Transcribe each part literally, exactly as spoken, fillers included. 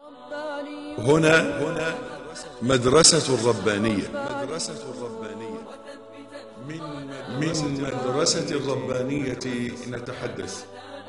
هنا هنا مدرسة الربانية مدرسة الربانية من مدرسة الربانية نتحدث.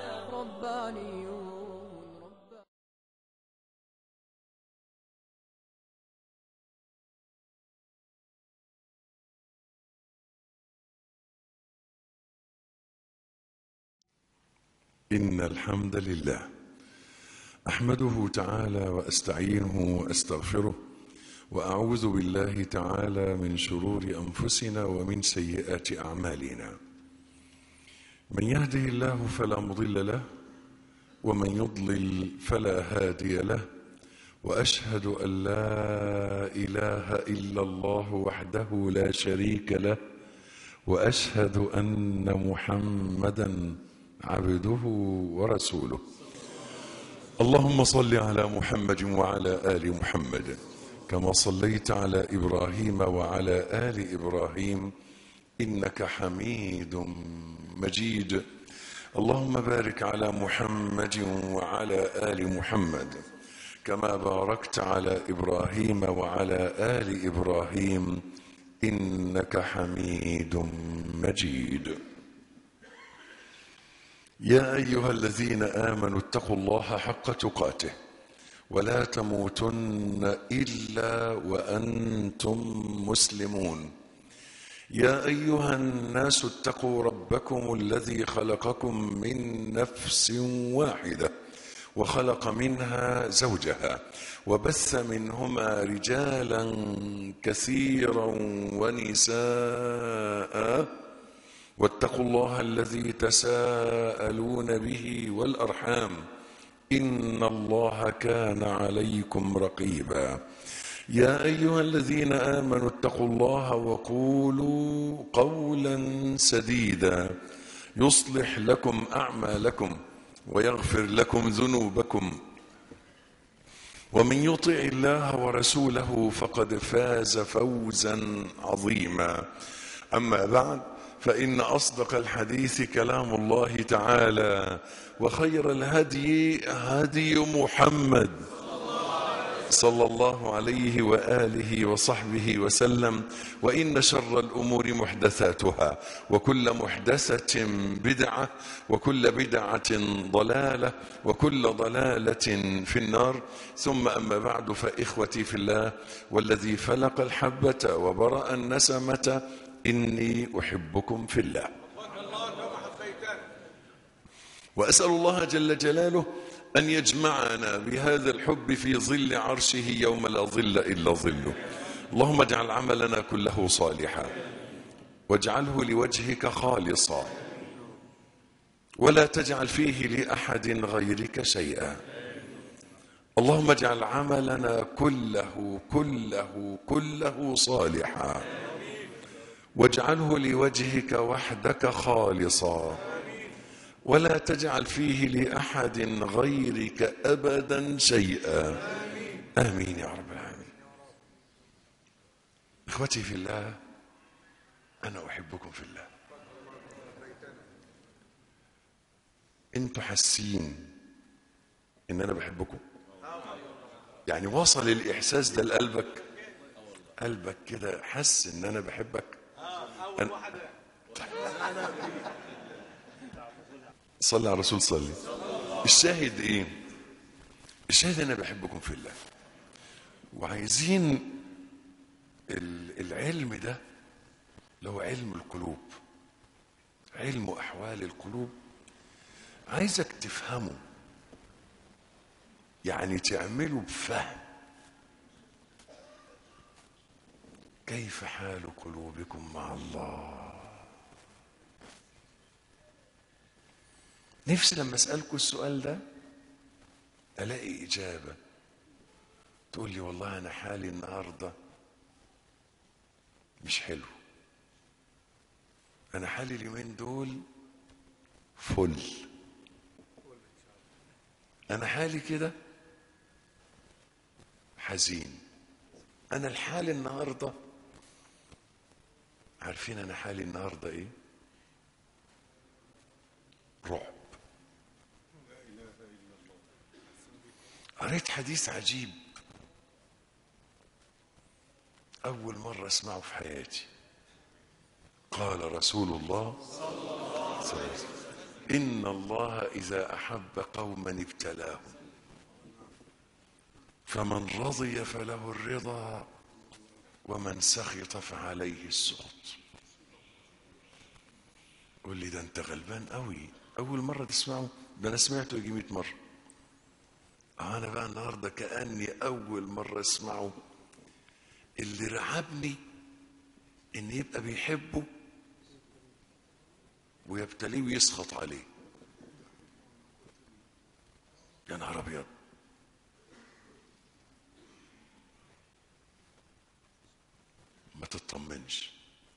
إن الحمد لله أحمده تعالى وأستعينه وأستغفره وأعوذ بالله تعالى من شرور أنفسنا ومن سيئات أعمالنا. من يهده الله فلا مضل له ومن يضلل فلا هادي له، وأشهد أن لا إله إلا الله وحده لا شريك له، وأشهد أن محمدا عبده ورسوله. اللهم صل على محمد وعلى آل محمد كما صليت على إبراهيم وعلى آل إبراهيم إنك حميد مجيد. اللهم بارك على محمد وعلى آل محمد كما باركت على إبراهيم وعلى آل إبراهيم إنك حميد مجيد. يا أيها الذين آمنوا اتقوا الله حق تقاته ولا تموتن إلا وأنتم مسلمون. يا أيها الناس اتقوا ربكم الذي خلقكم من نفس واحدة وخلق منها زوجها وبث منهما رجالا كثيرا ونساء، واتقوا الله الذي تساءلون به والأرحام إن الله كان عليكم رقيبا. يا أيها الذين آمنوا اتقوا الله وقولوا قولا سديدا يصلح لكم أعمالكم ويغفر لكم ذنوبكم، ومن يطع الله ورسوله فقد فاز فوزا عظيما. أما بعد، فإن أصدق الحديث كلام الله تعالى، وخير الهدي هدي محمد صلى الله عليه وآله وصحبه وسلم، وإن شر الأمور محدثاتها، وكل محدثة بدعة، وكل بدعة ضلالة، وكل ضلالة في النار. ثم أما بعد، فإخوتي في الله والذي فلق الحبة وبرأ النسمة إني أحبكم في الله، وأسأل الله جل جلاله أن يجمعنا بهذا الحب في ظل عرشه يوم لا ظل إلا ظله. اللهم اجعل عملنا كله صالحا واجعله لوجهك خالصا، ولا تجعل فيه لأحد غيرك شيئا. اللهم اجعل عملنا كله كله كله صالحا واجعله لوجهك وحدك خالصا، ولا تجعل فيه لأحد غيرك أبدا شيئا. آمين يا رب العالمين. إخوتي في الله، أنا أحبكم في الله. أنتوا حاسين إن أنا بحبكم؟ يعني وصل الإحساس ده لقلبك؟ قلبك كده حس إن أنا بحبك؟ أنا... صلى على الرسول صلي. الشاهد ايه؟ الشاهد انا بحبكم في الله، وعايزين العلم ده اللي هو علم القلوب، علم احوال القلوب، عايزك تفهمه، يعني تعمله بفهم. كيف حال قلوبكم مع الله؟ نفسي لما أسألكم السؤال ده ألاقي إجابة تقول لي والله أنا حالي النهاردة مش حلو، أنا حالي اليومين دول فل، أنا حالي كده حزين، أنا الحال النهاردة. عارفين أنا حالي النهاردة إيه؟ رعب. قريت حديث عجيب أول مرة أسمعه في حياتي. قال رسول الله صلى الله عليه وسلم: إن الله إذا أحب قوما ابتلاهم، فمن رضي فله الرضا ومن سخط فعليه السخط. قول لي ده أنت غلبان قوي، أول مرة تسمعه؟ ده أنا سمعته يجي مئة مرة. أنا بقى النهارده كأني أول مرة أسمعه. اللي رعبني إن يبقى بيحبه ويبتليه ويسخط عليه. يا نهار أبيض! ما تطمنش.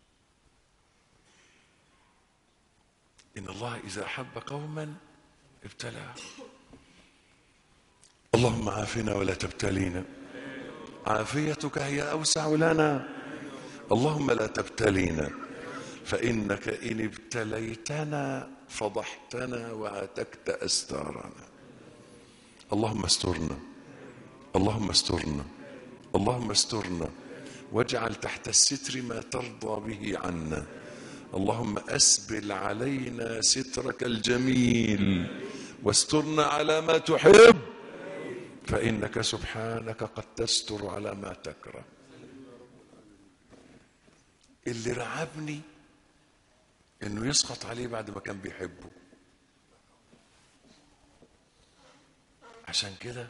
إن الله إذا أحب قوما ابتلاهم. اللهم عافنا ولا تبتلينا، عافيتك هي أوسع لنا. اللهم لا تبتلينا، فإنك إن ابتليتنا فضحتنا وهتكت أستارنا. اللهم استرنا، اللهم استرنا، اللهم استرنا، واجعل تحت الستر ما ترضى به عنا. اللهم أسبل علينا سترك الجميل واسترنا على ما تحب، فإنك سبحانك قد تستر على ما تكره. اللي رعبني انه يسخط عليه بعد ما كان بيحبه. عشان كده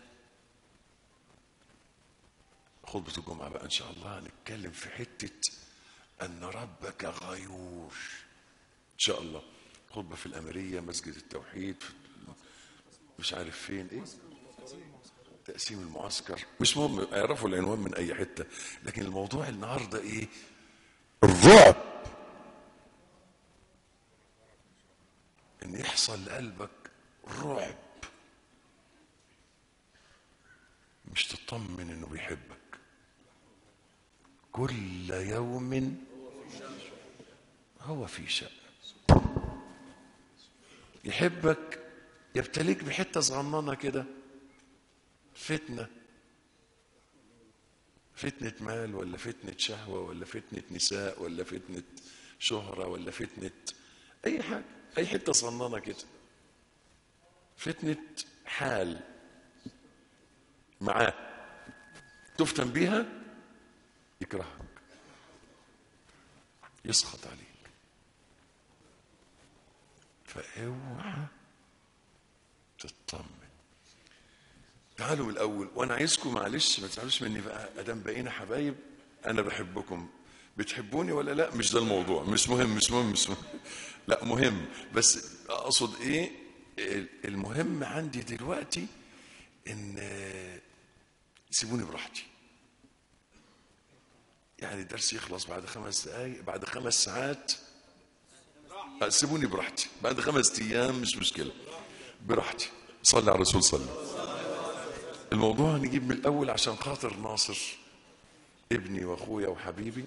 خطبة الجمعة بقى ان شاء الله هنتكلم في حتة ان ربك غيور ان شاء الله. خطبة في الاميرية، مسجد التوحيد، مش عارف فين، ايه تقسيم المعسكر، مش مهم، يعرفوا العنوان من اي حتة. لكن الموضوع النهاردة ايه؟ الرعب. ان يحصل لقلبك رعب، مش تطمن انه بيحبك. كل يوم هو في شأن. يحبك يبتليك بحتة صغننة كده، فتنة، فتنة مال ولا فتنة شهوة ولا فتنة نساء ولا فتنة شهرة ولا فتنة أي حاجة، أي حتة صغننة كده، فتنة حال معاه تفتن بيها، يكرهك، يسخط عليك. فاوعى تطمن. تعالوا من الاول، وانا عايزكم معلش ما تزعلوش مني بقى، ادام بقينا حبايب انا بحبكم، بتحبوني ولا لا؟ مش ده الموضوع، مش مهم مش مهم مش مهم لا مهم، بس اقصد ايه؟ المهم عندي دلوقتي ان سيبوني براحتي. يعني الدرس يخلص بعد خمس دقايق، بعد خمس ساعات، سيبوني براحتي، بعد خمس ايام مش مشكله، براحتي. صلي على الرسول صلى. الموضوع نجيب من الاول عشان خاطر ناصر ابني واخويا وحبيبي.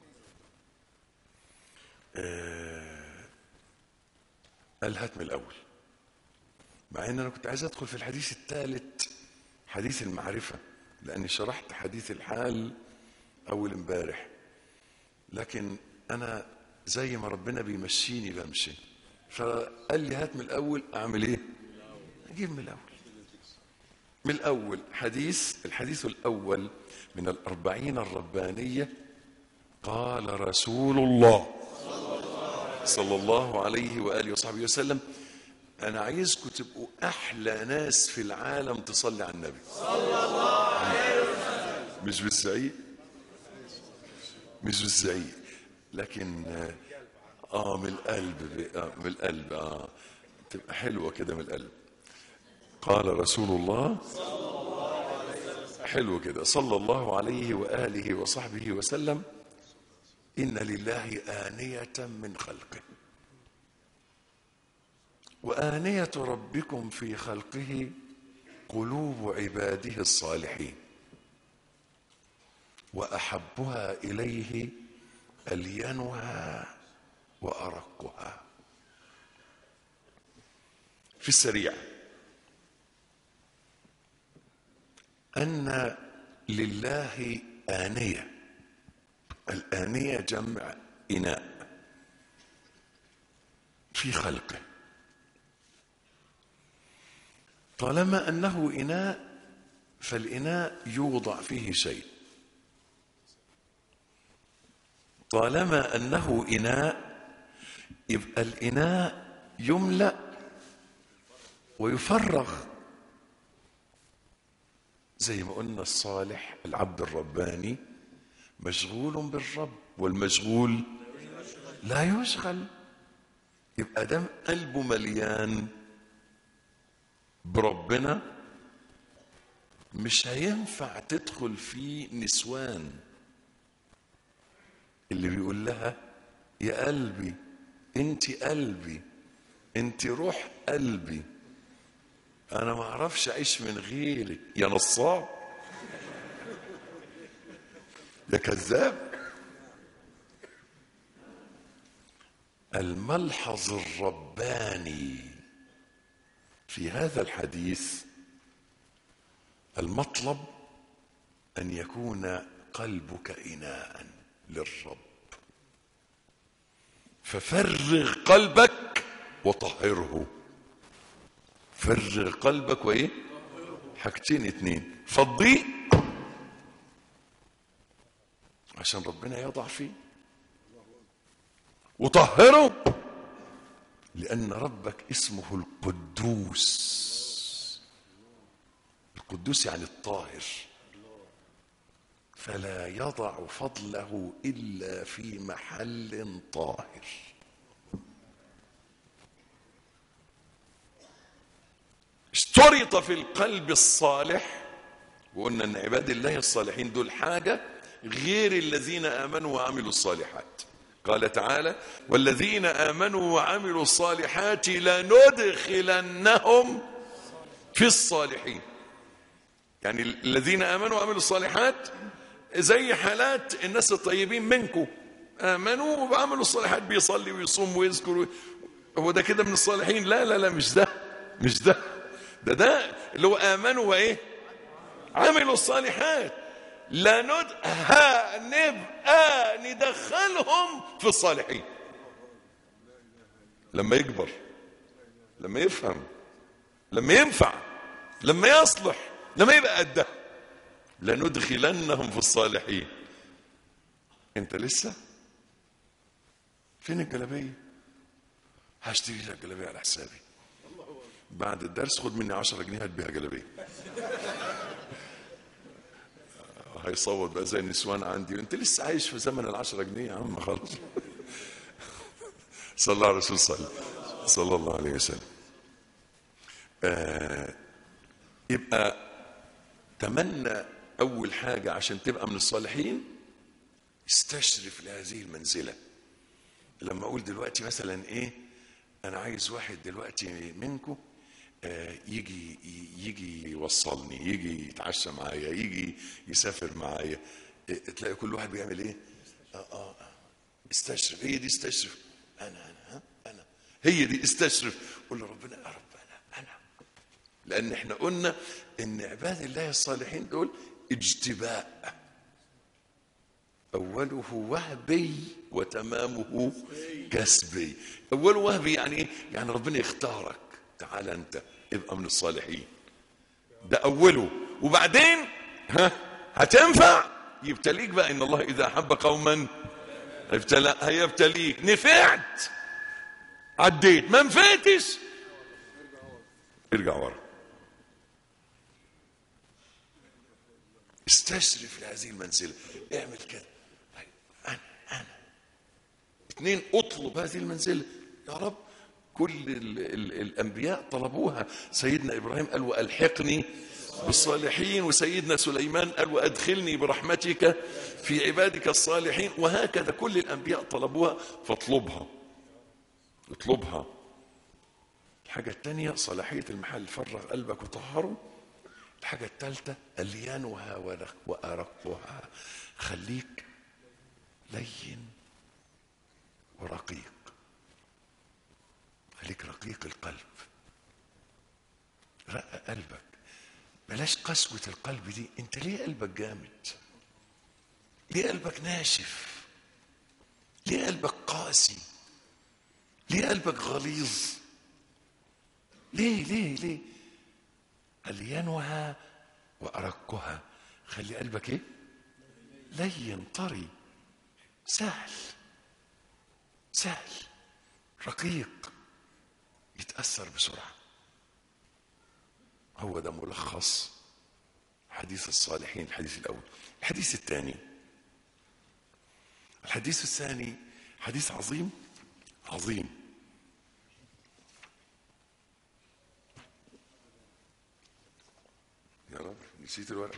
آه قال هات من الاول، مع ان انا كنت عايز ادخل في الحديث الثالث، حديث المعرفه، لاني شرحت حديث الحال اول امبارح، لكن انا زي ما ربنا بيمشيني بمشي. فقال لي هات من الاول، اعمل ايه؟ اجيب من الاول. من الاول حديث، الحديث الاول من الاربعين الربانيه. قال رسول الله صلى الله عليه واله وصحبه وسلم: انا عايزكم تبقوا احلى ناس في العالم تصلي على النبي صلى الله عليه وسلم. مش بالزعيق، مش بالزعيق، لكن اه من القلب، آه من القلب، اه تبقى حلوه كده من القلب. قال رسول الله حلو كده صلى الله عليه واله وصحبه وسلم: ان لله آنية من خلقه، وآنية ربكم في خلقه قلوب عباده الصالحين، وأحبها إليه ألينها وأرقها. في السريع، أن لله آنية. الآنية جمع إناء في خلقه. طالما أنه إناء فالإناء يوضع فيه شيء. طالما أنه إناء يبقى الإناء يملأ ويفرغ. زي ما قلنا الصالح العبد الرباني مشغول بالرب، والمشغول لا يشغل. يبقى دام قلبه مليان بربنا مش هينفع تدخل فيه نسوان اللي بيقول لها يا قلبي انت قلبي انت روح قلبي انا ما اعرفش اعيش من غيرك يا نصاب يا كذاب. الملحظ الرباني في هذا الحديث المطلب أن يكون قلبك إناء للرب، ففرغ قلبك وطهره. فرغ قلبك وإيه؟ حاجتين اتنين، فضيه عشان ربنا يضع فيه، وطهره لأن ربك اسمه القدوس. القدوس يعني الطاهر، فلا يضع فضله إلا في محل طاهر. اشترط في القلب الصالح، وقلنا ان عباد الله الصالحين دول حاجة غير الذين آمنوا وعملوا الصالحات. قال تعالى والذين آمنوا وعملوا الصالحات لندخلنهم في الصالحين. يعني الذين آمنوا وعملوا الصالحات زي حالات الناس الطيبين منكم، آمنوا وعملوا الصالحات، بيصلي ويصوم ويذكر، هو ده كده من الصالحين؟ لا لا لا مش ده، مش ده، ده ده اللي هو آمنوا وإيه؟ عملوا الصالحات. لا ند ها نبقى ندخلهم في الصالحين لما يكبر، لما يفهم، لما ينفع، لما يصلح، لما يبقى قده. لندخلنهم في الصالحين. انت لسه فين الجلابيه؟ هشتري لك جلابيه على حسابي بعد الدرس، خد مني عشرة جنيه هات بيها جلابيه. هيصوت بقى زي النسوان عندي، انت لسه عايش في زمن العشرة جنيه يا عم، خلاص. صلى الله على الرسول صلى صلى الله عليه وسلم. آه يبقى تمنى اول حاجة عشان تبقى من الصالحين استشرف لهذه المنزلة. لما اقول دلوقتي مثلا ايه، انا عايز واحد دلوقتي منكم آه يجي يجي يوصلني، يجي يتعشى معايا، يجي يسافر معايا، آه تلاقي كل واحد بيعمل ايه؟ اه اه استشرف. هي دي استشرف. انا انا ها انا هي دي استشرف. قول لربنا يا رب انا انا لان احنا قلنا ان عباد الله الصالحين دول اجتباء، اوله وهبي وتمامه كسبي. اوله وهبي يعني ايه؟ يعني ربنا يختارك، تعال انت ابقى من الصالحين، ده اوله. وبعدين ها هتنفع يبتليك بقى. ان الله اذا احب قوما ابتلى، هيبتليك. نفعت عديت، ما نفعتش ارجع ورا. استشرف لهذه المنزله، اعمل كده. انا انا اثنين، اطلب هذه المنزله يا رب. كل ال ال الانبياء طلبوها. سيدنا ابراهيم قال والحقني بالصالحين، وسيدنا سليمان قال وادخلني برحمتك في عبادك الصالحين. وهكذا كل الانبياء طلبوها، فاطلبها، اطلبها. الحاجه الثانيه صلاحيه المحل، فرغ قلبك وطهره. الحاجه الثالثه اليانها وارقها، خليك لين ورقيق، خليك رقيق القلب، رقق قلبك. بلاش قسوة القلب دي. انت ليه قلبك جامد؟ ليه قلبك ناشف؟ ليه قلبك قاسي؟ ليه قلبك غليظ؟ ليه ليه ليه ألينها وأرقها. خلي قلبك ايه؟ لين طري سهل سهل رقيق، يتأثر بسرعة. هو ده ملخص حديث الصالحين، الحديث الأول. الحديث الثاني، الحديث الثاني حديث عظيم عظيم. يا رب نسيت الورق.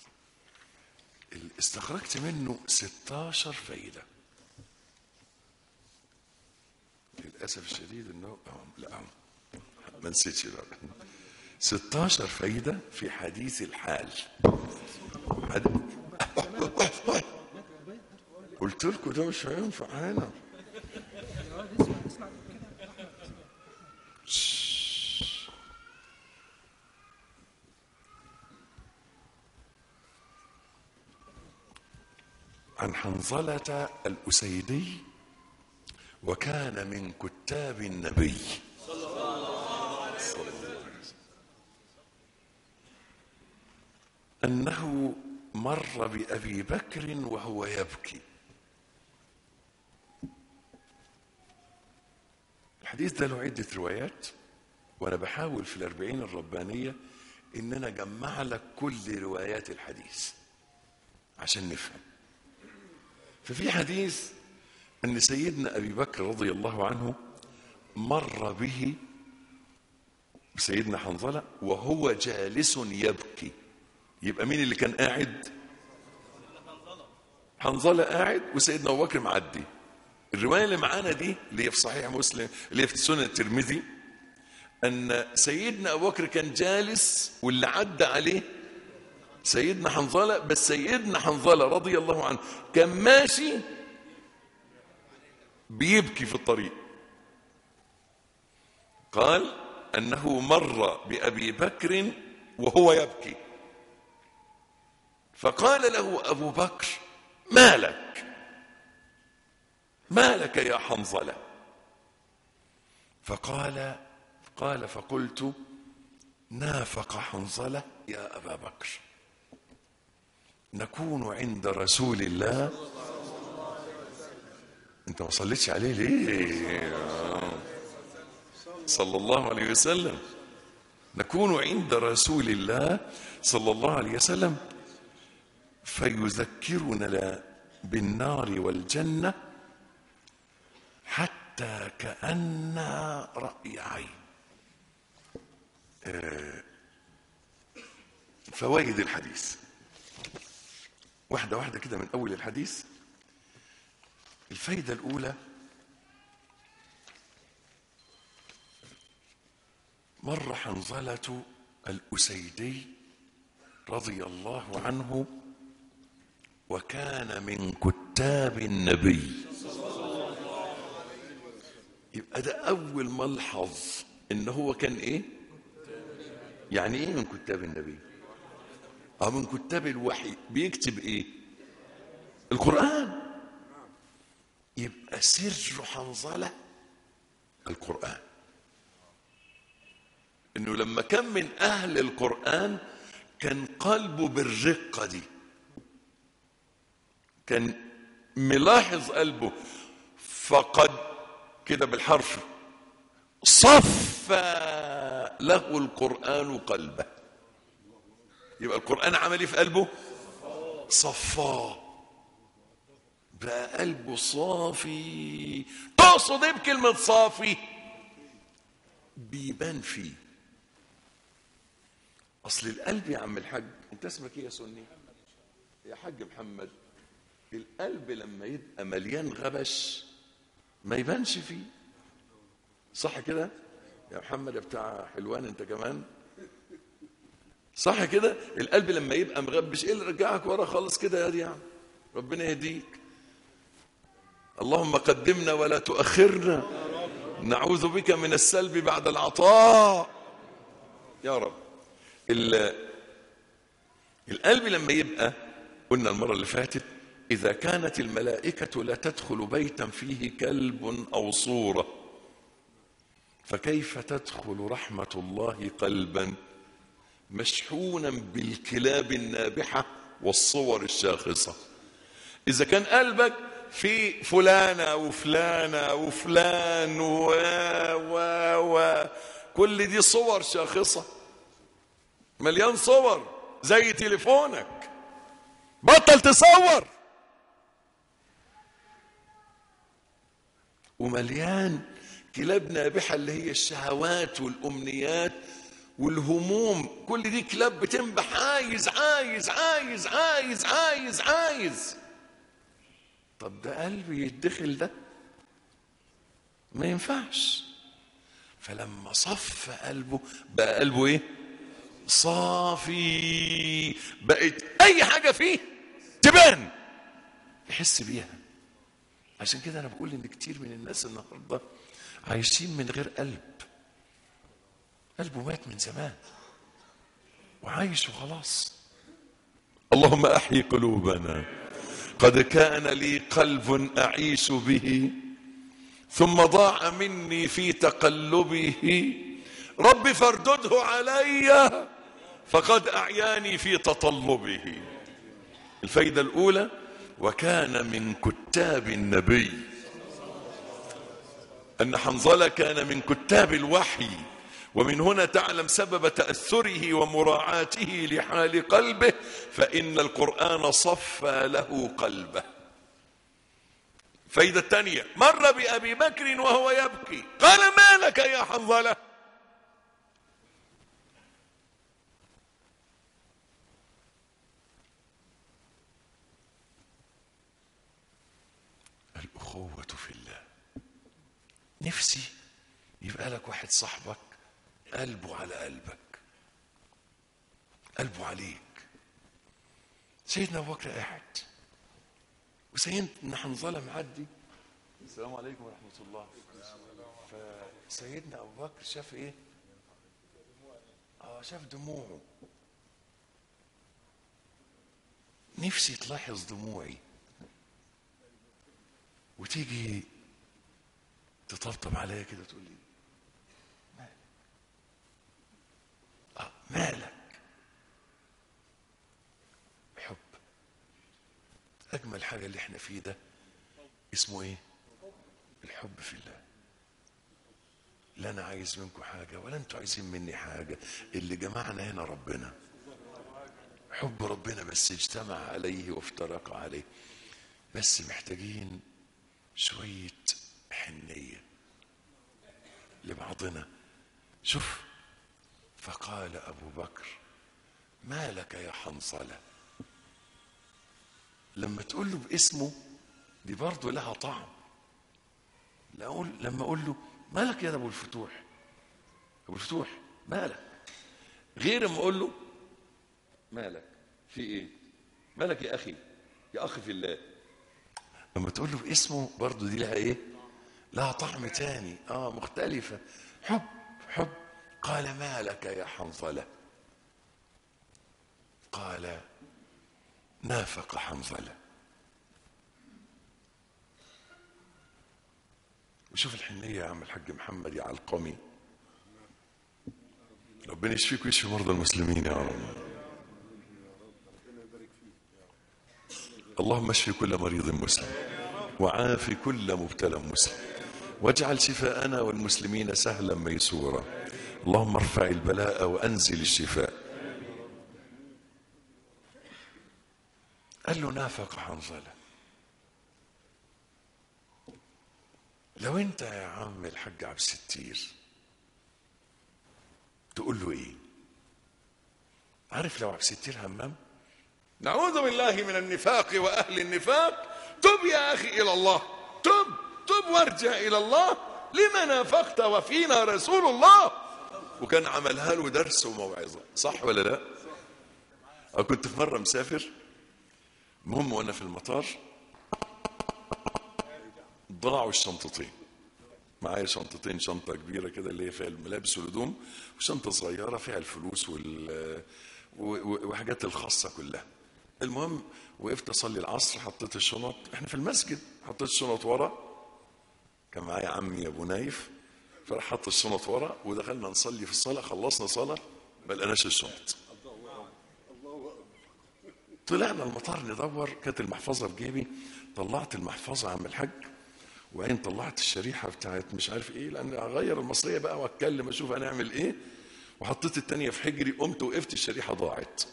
استخرجت منه ستاشر فايدة. للأسف الشديد انه لا ما نسيتش الورق. ستاشر فايدة في حديث الحال. قلت لكم ده مش هينفع هنا. عن حنظلة الأسيدي، وكان من كتاب النبي صلى الله عليه وسلم، أنه مر بأبي بكر وهو يبكي. الحديث ده له عدة روايات، وأنا بحاول في الأربعين الربانية إن أنا أجمع لك كل روايات الحديث عشان نفهم. ففي حديث أن سيدنا أبي بكر رضي الله عنه مر به سيدنا حنظلة وهو جالس يبكي. يبقى مين اللي كان قاعد؟ حنظلة قاعد وسيدنا أبو بكر معدي. الرواية اللي معانا دي اللي هي في صحيح مسلم، اللي هي في سنن الترمذي، أن سيدنا أبو بكر كان جالس واللي عدى عليه سيدنا حنظلة، بس سيدنا حنظلة رضي الله عنه كان ماشي بيبكي في الطريق. قال أنه مر بأبي بكر وهو يبكي، فقال له أبو بكر: ما لك ما لك يا حنظلة؟ فقال قال فقلت: نافق حنظلة يا أبا بكر، نكون عند رسول الله. انت ما صليتش عليه ليه؟ صلى الله عليه وسلم. نكون عند رسول الله صلى الله عليه وسلم فيذكرنا بالنار والجنة حتى كأنها رأي عين. فوائد الحديث واحدة واحدة كده من أول الحديث. الفايدة الأولى: مر حنظلة الأسيدي رضي الله عنه وكان من كتاب النبي. يبقى ده أول ملحظ إن هو كان إيه؟ يعني إيه من كتاب النبي؟ أو من كتاب الوحي. بيكتب إيه؟ القرآن. يبقى سر حنظلة القرآن، إنه لما كان من أهل القرآن كان قلبه بالرقة دي، كان ملاحظ قلبه، فقد كده بالحرف صفى له القرآن قلبه. يبقى القرآن عمل ايه في قلبه؟ صفاه، بقى قلبه صافي. تقصد ايه بكلمة صافي؟ بيبان فيه. اصل القلب يا عم الحاج، انت اسمك ايه يا سني؟ يا حاج محمد. القلب لما يبقى مليان غبش ما يبانش فيه، صح كده يا محمد يا بتاع حلوان انت كمان؟ صح كده؟ القلب لما يبقى مغبش، ايه اللي رجعك ورا خالص كده يا دي؟ يعني ربنا يهديك. اللهم قدمنا ولا تؤخرنا، نعوذ بك من السلب بعد العطاء يا رب. القلب لما يبقى، قلنا المرة اللي فاتت، إذا كانت الملائكة لا تدخل بيتا فيه كلب أو صورة، فكيف تدخل رحمة الله قلبا مشحونا بالكلاب النابحة والصور الشاخصة؟ إذا كان قلبك في فلانة وفلانة وفلان و و و كل دي صور شاخصة، مليان صور زي تليفونك، بطل تصور. ومليان كلاب نابحة اللي هي الشهوات والأمنيات والهموم، كل دي كلاب بتنبح، عايز عايز عايز عايز عايز عايز. طب ده قلبي يتدخل ده؟ ما ينفعش. فلما صف قلبه بقى قلبه ايه؟ صافي، بقت اي حاجة فيه تبان، يحس بيها. عشان كده انا بقول ان كتير من الناس النهارده عايشين من غير قلب، قلبه مات من زمان وعايش وخلاص. اللهم احيي قلوبنا. قد كان لي قلب اعيش به ثم ضاع مني في تقلبه، رب فاردده علي فقد اعياني في تطلبه. الفايدة الاولى: وكان من كتاب النبي، ان حنظلة كان من كتاب الوحي، ومن هنا تعلم سبب تأثره ومراعاته لحال قلبه، فإن القرآن صفى له قلبه. فايدة الثانية: مر بأبي بكر وهو يبكي، قال: ما لك يا حنظلة؟ الأخوة في الله. نفسي يبقى لك واحد صاحبك قلبه على قلبك، قلبه عليك. سيدنا أبو بكر قاعد وسيدنا حنظلة معدي، السلام عليكم ورحمة الله. فسيدنا أبو بكر شاف إيه؟ آه شاف دموعه. نفسي تلاحظ دموعي وتيجي تطبطب عليا كده تقول لي مالك؟ آه مالك؟ حب. أجمل حاجة اللي احنا فيه ده اسمه إيه؟ الحب في الله. لا أنا عايز منكم حاجة ولا أنتوا عايزين مني حاجة، اللي جمعنا هنا ربنا، حب ربنا، بس اجتمع عليه وافترق عليه. بس محتاجين شوية حنية لبعضنا. شوف، فقال أبو بكر: ما لك يا حنظلة؟ لما تقول له باسمه دي برضه لها طعم. لما أقول له مالك يا أبو الفتوح، أبو الفتوح مالك، غير ما أقول له مالك في إيه، مالك يا أخي، يا أخي في الله. لما تقول له باسمه برضه دي لها إيه؟ لها طعم تاني، آه مختلفة. حب حب. قال: ما لك يا حنظلة؟ قال: نافق حنظلة. وشوف الحنية يا عم الحاج محمد يا علقمي، ربنا يشفيك ويشفي مرضى المسلمين يا رب. اللهم اشفي كل مريض مسلم وعافي كل مبتلى مسلم، واجعل شفاءنا والمسلمين سهلا ميسورا. اللهم ارفع البلاء وانزل الشفاء. قال له: نافق حنظلة. لو انت يا عم الحاج عبد الستير تقول له ايه؟ عارف لو عبد الستير همام، نعوذ بالله من النفاق واهل النفاق، تب يا اخي الى الله، تب تب وارجع الى الله، لما نافقت وفينا رسول الله. وكان عملها له درس وموعظه، صح ولا لا؟ أو كنت في مره مسافر، المهم وانا في المطار ضاعوا الشنطتين معايا، شنطتين، شنطه كبيره كده اللي هي فيها الملابس والهدوم، وشنطه صغيره فيها الفلوس وال وحاجات الخاصه كلها. المهم وقفت اصلي العصر، حطيت الشنط، احنا في المسجد، حطيت الشنط ورا، كان معايا عمي ابو نايف، فراح حط الشنط ورا ودخلنا نصلي في الصلاه. خلصنا صلاه ما لقيناش الشنط. طلعنا المطار ندور، كانت المحفظه في جيبي، طلعت المحفظه عم الحاج، وبعدين طلعت الشريحه بتاعت مش عارف ايه، لان اغير المصريه بقى واتكلم اشوف انا اعمل ايه، وحطيت الثانيه في حجري، قمت وقفت الشريحه ضاعت.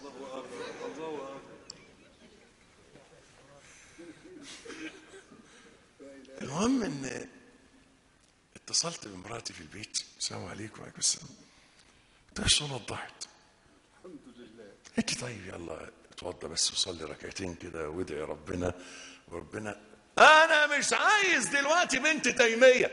المهم ان اتصلت بمراتي في البيت، السلام عليكم. وعليكم السلام. قلت لها الشنط ضاعت. قلت لي طيب يلا اتوضى بس وصلي ركعتين كده وادعي ربنا، وربنا انا مش عايز دلوقتي بنت تيميه.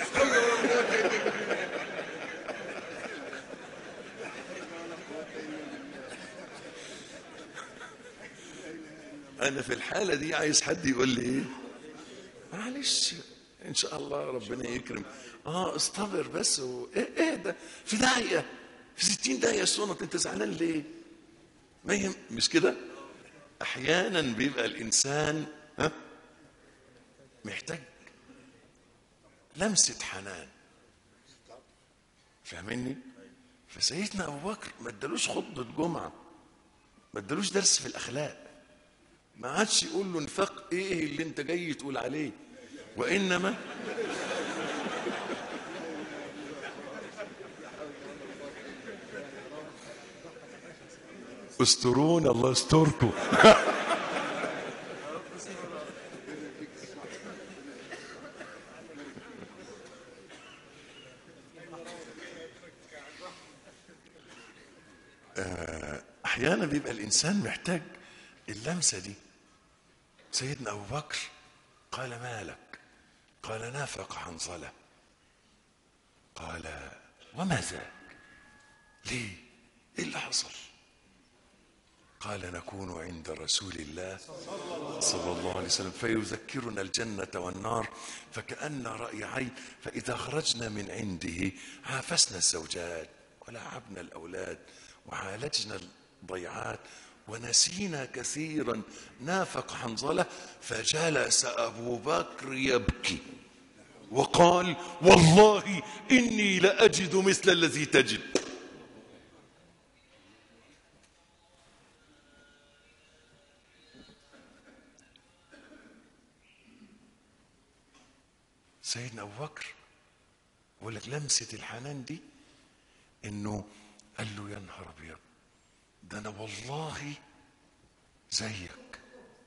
انا في الحاله دي عايز حد يقول لي ايه، معلش ان شاء الله ربنا يكرم، اه اصطبر بس و... ايه ايه ده في داهيه، في ستين داهيه الشنط، انت زعلان ليه؟ ما يهم، مش كده؟ احيانا بيبقى الانسان ها محتاج لمسه حنان، فاهمني؟ فسيدنا ابو بكر ما ادالوش خطبه جمعه، ما ادالوش درس في الاخلاق، ما عادش يقول له نفاق ايه اللي انت جاي تقول عليه، وانما استرون الله يستركم. احيانا بيبقى الانسان محتاج اللمسه دي. سيدنا ابو بكر قال ما لك؟ قال نافق حنظله. قال وما ذاك؟ ليه؟ ايه اللي حصل؟ قال نكون عند رسول الله صلى الله عليه وسلم فيذكرنا الجنة والنار فكأن رأي عين، فإذا خرجنا من عنده عافسنا الزوجات ولعبنا الأولاد وعالجنا الضيعات ونسينا كثيرا. نافق حنظلة فجلس أبو بكر يبكي وقال والله إني لأجد مثل الذي تجد. سيدنا أبو بكر بقول لك لمسة الحنان دي، إنه قال له يا نهار أبيض، ده أنا والله زيك.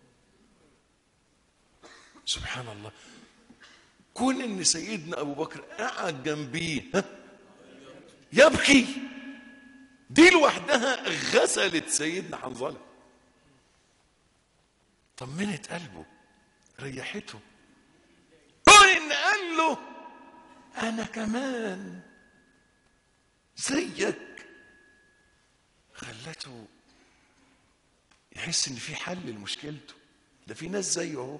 سبحان الله، كون إن سيدنا أبو بكر قعد جنبيه يبكي، دي لوحدها غسلت سيدنا حنظلة، طمنت قلبه، ريحته. كون إن قال له أنا كمان زيك، خلته يحس إن في حل لمشكلته، ده في ناس زيه أهو.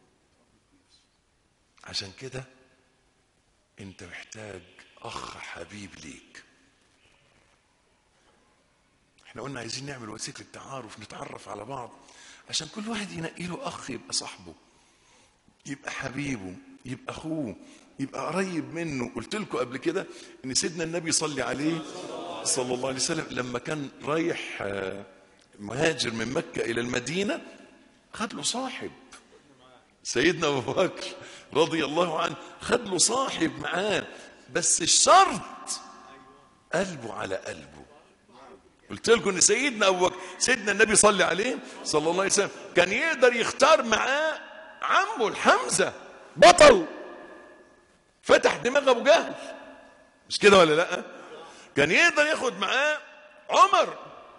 عشان كده أنت محتاج أخ حبيب ليك. احنا قلنا عايزين نعمل وسيلة التعارف، نتعرف على بعض، عشان كل واحد ينقي له أخ يبقى صاحبه، يبقى حبيبه، يبقى أخوه، يبقى قريب منه. قلت لكم قبل كده إن سيدنا النبي صلى عليه صلى الله عليه وسلم لما كان رايح مهاجر من مكة إلى المدينة خد له صاحب. سيدنا أبو بكر رضي الله عنه خد له صاحب معاه، بس الشرط قلبه على قلبه. قلت لكم ان سيدنا ابو بكر سيدنا النبي صلى عليه صلى الله عليه وسلم كان يقدر يختار معاه عمه الحمزه، بطل فتح دماغ ابو جهل، مش كده ولا لا؟ كان يقدر ياخد معاه عمر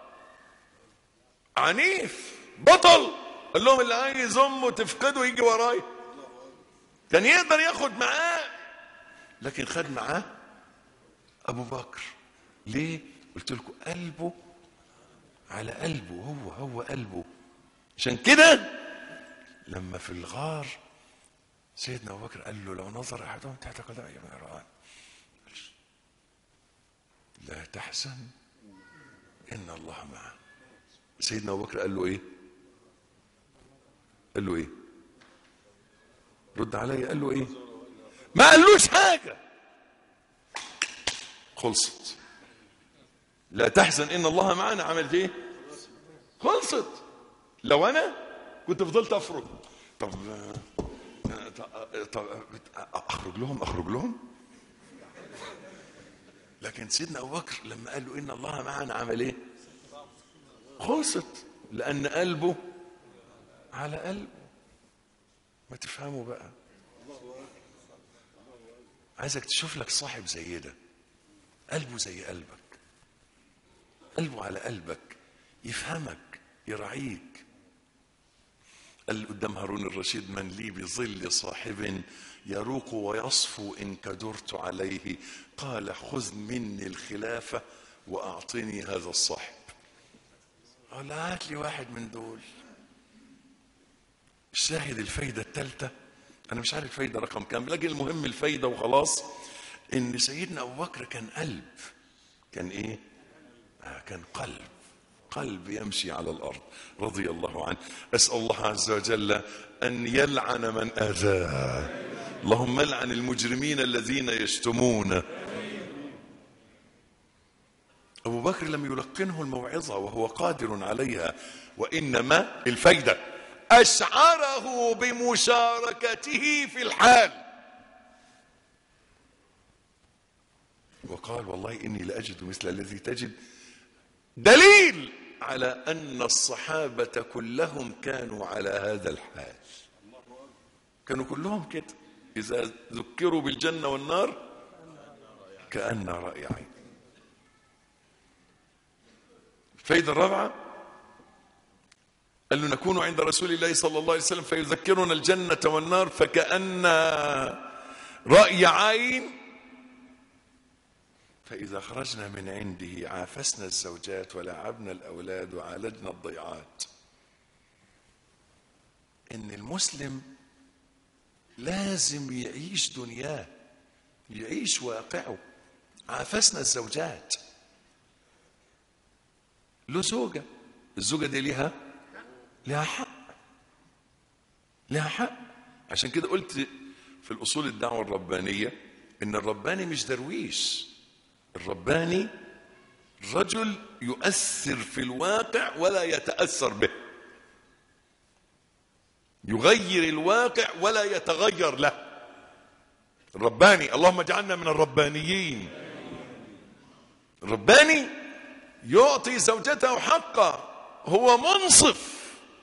عنيف، بطل، قال لهم اللي عايز امه تفقده يجي ورايا. كان يقدر ياخد معاه، لكن خد معاه ابو بكر. ليه؟ قلت لكم قلبه على قلبه، هو هو قلبه. عشان كده لما في الغار سيدنا ابو بكر قال له لو نظر احدهم تحت قدمي ما يرآن، لا تحزن ان الله معه. سيدنا ابو بكر قال له ايه؟ قال له ايه؟ رد عليا. قال له ايه؟ ما قالوش حاجه. خلصت. لا تحزن ان الله معنا. عملت ايه؟ خلصت. لو انا كنت فضلت افرض، طب طب اخرج لهم اخرج لهم لكن سيدنا ابو بكر لما قال له ان الله معنا عمل ايه؟ خلصت. لان قلبه على قلبه. ما تفهموا بقى. عايزك تشوف لك صاحب زي ده، قلبه زي قلبك، قلبه على قلبك، يفهمك، يراعيك. قال قدام هارون الرشيد: من لي بظل صاحب يروق ويصفو إن كدرت عليه. قال: خذ مني الخلافة وأعطني هذا الصاحب. قال: هات لي واحد من دول. الشاهد الفايدة الثالثة، أنا مش عارف الفايدة رقم كام، لكن المهم الفايدة وخلاص، إن سيدنا أبو بكر كان قلب. كان إيه؟ آه كان قلب، قلب يمشي على الأرض رضي الله عنه. أسأل الله عز وجل أن يلعن من آذاه. اللهم لعن المجرمين الذين يشتمون. أبو بكر لم يلقنه الموعظة وهو قادر عليها، وإنما الفايدة أشعره بمشاركته في الحال، وقال: والله إني لأجد مثل الذي تجد. دليل على أن الصحابة كلهم كانوا على هذا الحال. كانوا كلهم كده، إذا ذكروا بالجنة والنار كأن رأي عين. الفائدة الرابعة، قال له: نكون عند رسول الله صلى الله عليه وسلم فيذكرنا الجنة والنار فكأن رأي عين، فإذا خرجنا من عنده عافسنا الزوجات ولعبنا الأولاد وعالجنا الضيعات. إن المسلم لازم يعيش دنياه، يعيش واقعه. عافسنا الزوجات، له زوجة، الزوجة دي لها لها حق، لها حق. عشان كده قلت في الأصول الدعوة الربانية إن الرباني مش درويش. الرباني رجل يؤثر في الواقع ولا يتأثر به، يغير الواقع ولا يتغير له. الرباني، اللهم اجعلنا من الربانيين. الرباني يعطي زوجته حقه، هو منصف،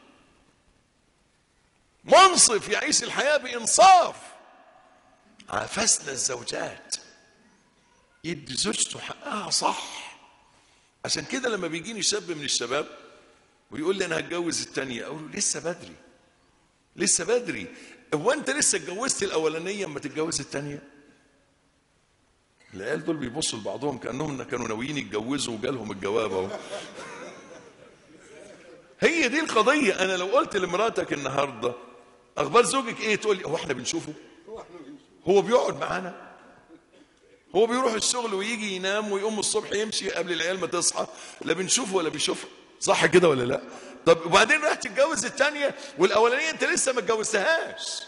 منصف يعيش الحياة بإنصاف. عافسنا الزوجات، يدي زوجته حقها صح. عشان كده لما بيجيني شاب من الشباب ويقول لي أنا هتجوز التانية، أقول له لسه بدري، لسه بدري. هو أنت لسه اتجوزت الأولانية أما تتجوز التانية؟ العيال دول بيبصوا لبعضهم كأنهم كانوا ناويين يتجوزوا وجالهم الجواب اهو. هي دي القضية. أنا لو قلت لمراتك النهاردة أخبار زوجك إيه، تقول لي هو إحنا بنشوفه؟ هو بيقعد معانا؟ هو بيروح الشغل ويجي ينام ويقوم الصبح يمشي قبل العيال ما تصحى؟ لا بنشوفه ولا بيشوفها، صح كده ولا لا؟ طب وبعدين راح تتجوز الثانية والأولانية أنت لسه ما اتجوزتهاش.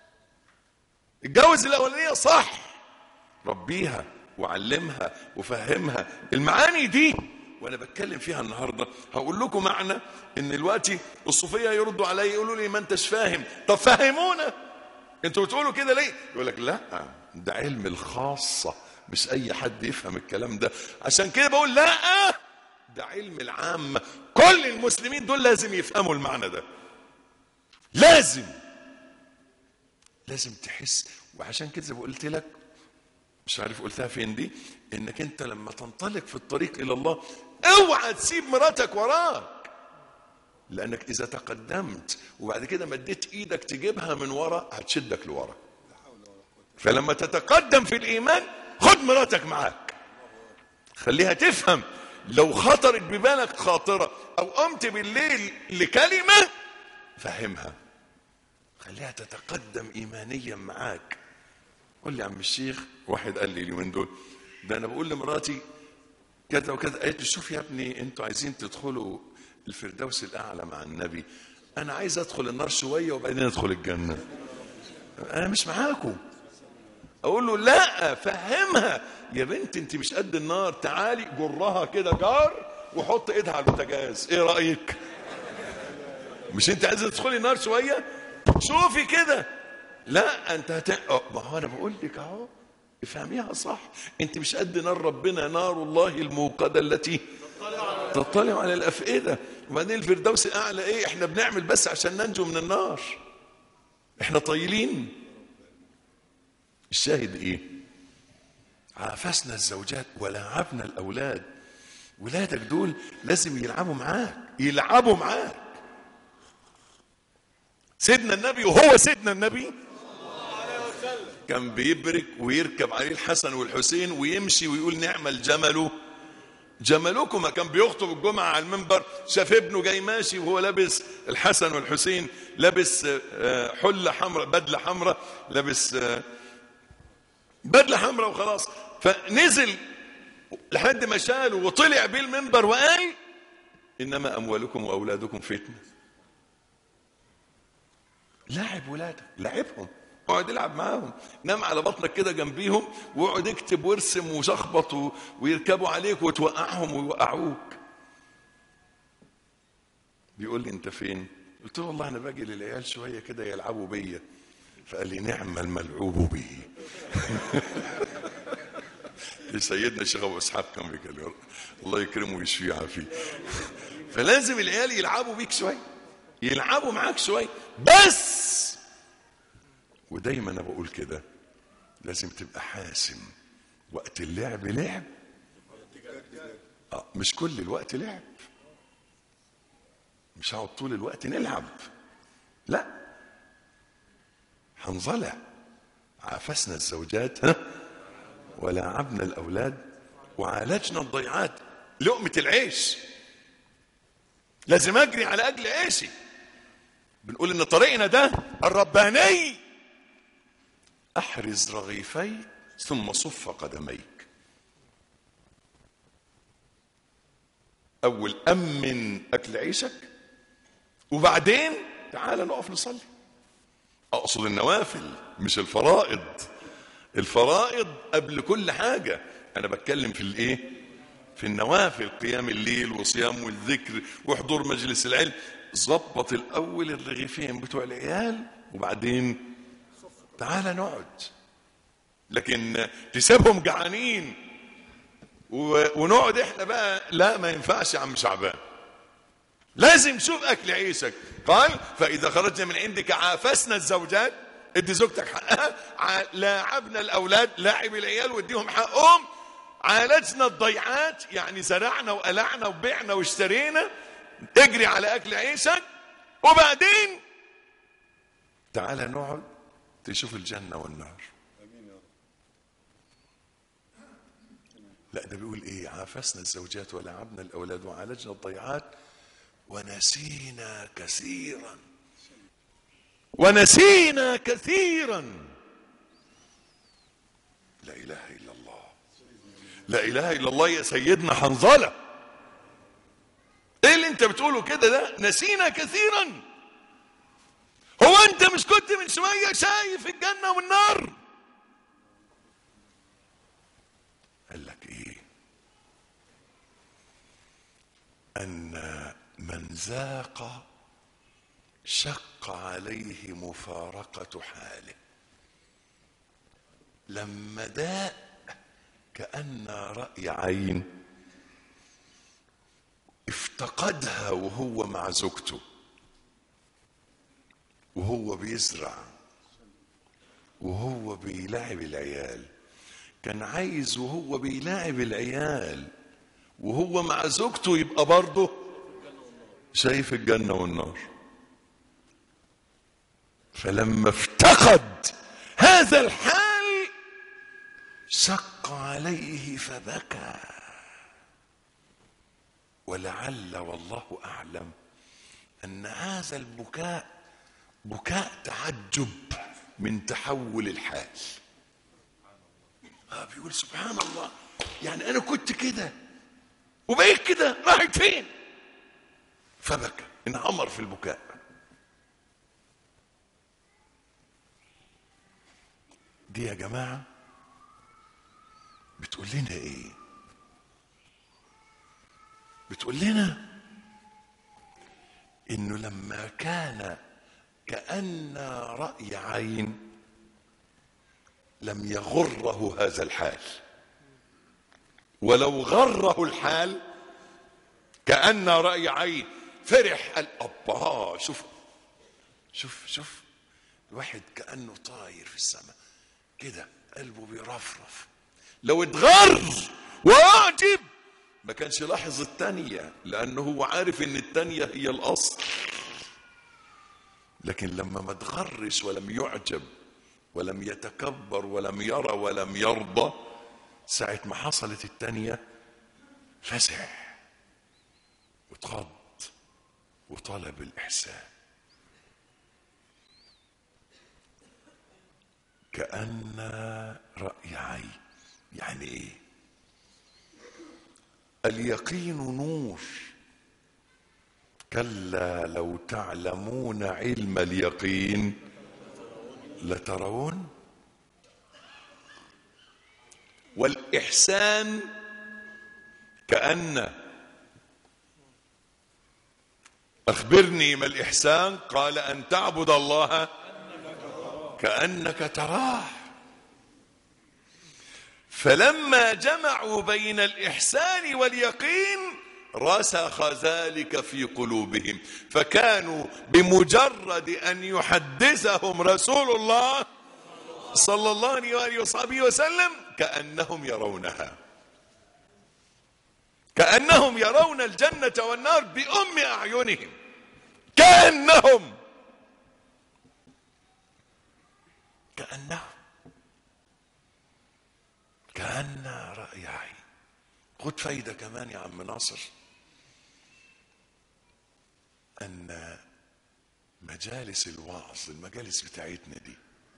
اتجوز الأولانية صح، ربيها وعلمها وفهمها المعاني دي. وانا بتكلم فيها النهارده هقول لكم معنى ان دلوقتي الصوفيه يردوا عليا يقولوا لي ما انتش فاهم. طب فهمونا، انتوا بتقولوا كده ليه؟ يقول لك لا ده علم الخاصه، مش اي حد يفهم الكلام ده. عشان كده بقول لا، ده علم العامه، كل المسلمين دول لازم يفهموا المعنى ده، لازم لازم تحس. وعشان كده زي ما قلت لك، مش عارف قلتها فين دي، انك انت لما تنطلق في الطريق الى الله اوعى تسيب مراتك وراك، لانك اذا تقدمت وبعد كده مديت ايدك تجيبها من ورا هتشدك لورا. فلما تتقدم في الايمان خد مراتك معاك، خليها تفهم. لو خطرت ببالك خاطرة او قمت بالليل لكلمة فهمها، خليها تتقدم ايمانيا معاك. قول لي يا عم الشيخ، واحد قال لي اليومين دول ده انا بقول لمراتي كذا وكذا، قالت لي شوف يا ابني انتوا عايزين تدخلوا الفردوس الأعلى مع النبي. أنا عايز أدخل النار شوية وبعدين أدخل الجنة. أنا مش معاكم. أقول له لا، فهمها يا بنت، أنت مش قد النار، تعالي جرها كده جار وحط إيدها على البوتاجاز، إيه رأيك؟ مش أنت عايزة تدخلي النار شوية؟ شوفي كده. لا أنت هت... ما هو أنا بقول لك أهو، افهميها صح. أنت مش قد نار ربنا، نار الله الموقدة التي تطلع على الأفئدة. وبعدين الفردوس الأعلى إيه؟ إحنا بنعمل بس عشان ننجو من النار، إحنا طايلين. الشاهد إيه؟ عافسنا الزوجات ولعبنا الأولاد. ولادك دول لازم يلعبوا معاك، يلعبوا معاك. سيدنا النبي وهو سيدنا النبي كان بيبرك ويركب عليه الحسن والحسين ويمشي ويقول نعم الجمل جملكما. كان بيخطب الجمعة على المنبر، شاف ابنه جاي ماشي وهو لابس، الحسن والحسين لابس حلة حمراء، بدلة حمراء، لابس بدلة حمراء وخلاص. فنزل لحد ما شاله وطلع بيه المنبر وقال إنما أموالكم وأولادكم فتنة. لاعب ولادك، لاعبهم، اقعد العب معاهم، نام على بطنك كده جنبيهم واقعد اكتب وارسم وشخبط ويركبوا عليك وتوقعهم ويوقعوك. بيقول لي انت فين؟ قلت له والله انا باجي للعيال شويه كده يلعبوا بيا. فقال لي نعم الملعوب به. سيدنا الشيخ ابو اسحاق كان بيقول الله يكرمه ويشفيه ويعافيه. فلازم العيال يلعبوا بيك شويه، يلعبوا معاك شويه بس. ودايما انا بقول كده، لازم تبقى حاسم. وقت اللعب لعب، آه مش كل الوقت لعب. مش هقعد طول الوقت نلعب، لا. حنظلة عافسنا الزوجات ها ولعبنا الاولاد وعالجنا الضيعات. لقمة العيش لازم اجري على اجل عيشي. بنقول ان طريقنا ده الرباني، احرز رغيفي ثم صف قدميك. اول امن اكل عيشك وبعدين تعال نقف نصلي. اقصد النوافل مش الفرائض. الفرائض قبل كل حاجة. انا بتكلم في الايه؟ في النوافل، قيام الليل وصيام والذكر وحضور مجلس العلم. ظبط الاول الرغيفين بتوع العيال وبعدين تعال نقعد. لكن تسيبهم جعانين ونقعد احنا بقى، لا ما ينفعش يا عم شعبان. لازم شوف اكل عيشك. قال فاذا خرجنا من عندك عافسنا الزوجات، ادي زوجتك حقها، لاعبنا الاولاد، لاعب العيال واديهم حقهم، عالجنا الضيعات يعني زرعنا وقلعنا وبيعنا واشترينا، اجري على اكل عيشك وبعدين تعال نقعد تشوف الجنة والنار. لا ده بيقول ايه؟ عافسنا الزوجات ولعبنا الاولاد وعالجنا الضيعات ونسينا كثيرا ونسينا كثيرا. لا اله الا الله، لا اله الا الله يا سيدنا حنظلة. ايه اللي انت بتقوله كده ده؟ نسينا كثيرا. هو انت مش كنت من شوية شايف الجنة والنار؟ قال لك ايه؟ ان من ذاق شق عليه مفارقة حاله. لما داء كأن رأي عين افتقدها وهو مع زوجته، وهو بيزرع، وهو بيلاعب العيال. كان عايز وهو بيلاعب العيال وهو مع زوجته يبقى برضه شايف الجنة والنار. فلما افتقد هذا الحال شق عليه فبكى. ولعل والله أعلم أن هذا البكاء بكاء تعجب من تحول الحال. آه بيقول سبحان الله، يعني أنا كنت كده وبقيت كده، راحت فين؟ فبكى، انهمر في البكاء. دي يا جماعة بتقول لنا ايه؟ بتقول لنا انه لما كان كأن رأي عين لم يغره هذا الحال، ولو غره الحال كأن رأي عين فرح، قال أبا شوف شوف شوف الواحد كأنه طاير في السماء كده، قلبه بيرفرف. لو اتغر واعجب ما كانش لاحظ التانية، لأنه هو عارف ان التانية هي الأصل. لكن لما ما اتغرش ولم يعجب ولم يتكبر ولم يرى ولم يرضى، ساعة ما حصلت التانية فزع واتخض وطلب الإحسان. كأن رأي عين، يعني ايه؟ اليقين نور، كلا لو تعلمون علم اليقين لترون. والإحسان كأن، أخبرني ما الإحسان؟ قال أن تعبد الله كأنك تراه. فلما جمعوا بين الإحسان واليقين رسخ ذلك في قلوبهم، فكانوا بمجرد أن يحدثهم رسول الله صلى الله عليه وصحبه وسلم كأنهم يرونها، كأنهم يرون الجنة والنار بأم أعينهم، كأنهم كأنهم كأن رأي عين. خد فايدة كمان يا عم ناصر، أن مجالس الوعظ، المجالس بتاعتنا دي،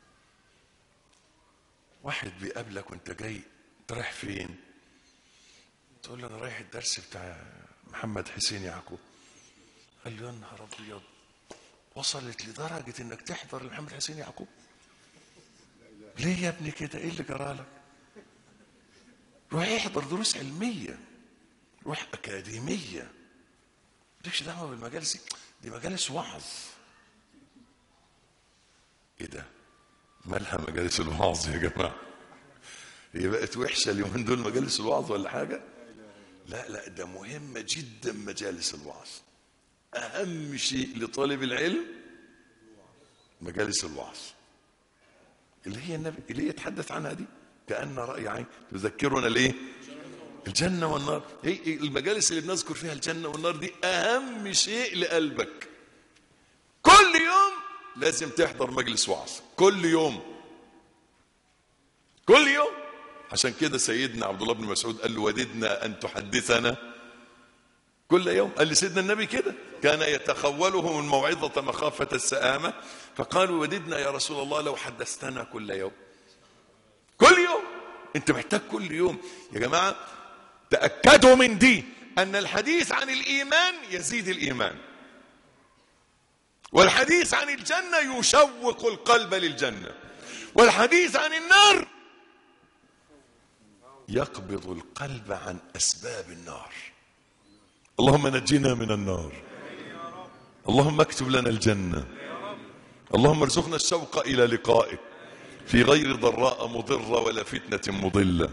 واحد بيقابلك وانت جاي، انت رايح فين؟ تقول له انا رايح الدرس بتاع محمد حسين يعقوب. قال له يا نهار ابيض، وصلت لدرجه انك تحضر لمحمد حسين يعقوب؟ ليه يا ابني كده؟ ايه اللي جرالك؟ روح احضر دروس علميه، روح اكاديميه، مالكش دعوه بالمجالس دي، دي مجالس وعظ. ايه ده؟ مالها مجالس الوعظ يا جماعه؟ هي بقت وحشه اليومين دول مجالس الوعظ ولا حاجه؟ لا لا، ده مهمه جدا مجالس الوعظ. اهم شيء لطالب العلم مجالس الوعظ، اللي هي النبي اللي هي يتحدث عنها دي، كأن رأي عين تذكرنا الايه؟ الجنه والنار. هي المجالس اللي بنذكر فيها الجنه والنار دي اهم شيء لقلبك. كل يوم لازم تحضر مجلس وعظ، كل يوم كل يوم. عشان كده سيدنا عبد الله بن مسعود قال له وددنا ان تحدثنا كل يوم. قال لسيدنا النبي كده، كان يتخوله من موعظة مخافة السآمة، فقالوا وددنا يا رسول الله لو حدثتنا كل يوم. كل يوم انت محتاج كل يوم يا جماعة. تأكدوا من دي، ان الحديث عن الايمان يزيد الايمان، والحديث عن الجنة يشوق القلب للجنة، والحديث عن النار يقبض القلب عن اسباب النار. اللهم نجنا من النار، اللهم اكتب لنا الجنة، اللهم ارزقنا الشوق الى لقائك في غير ضراء مضرة ولا فتنة مضلة.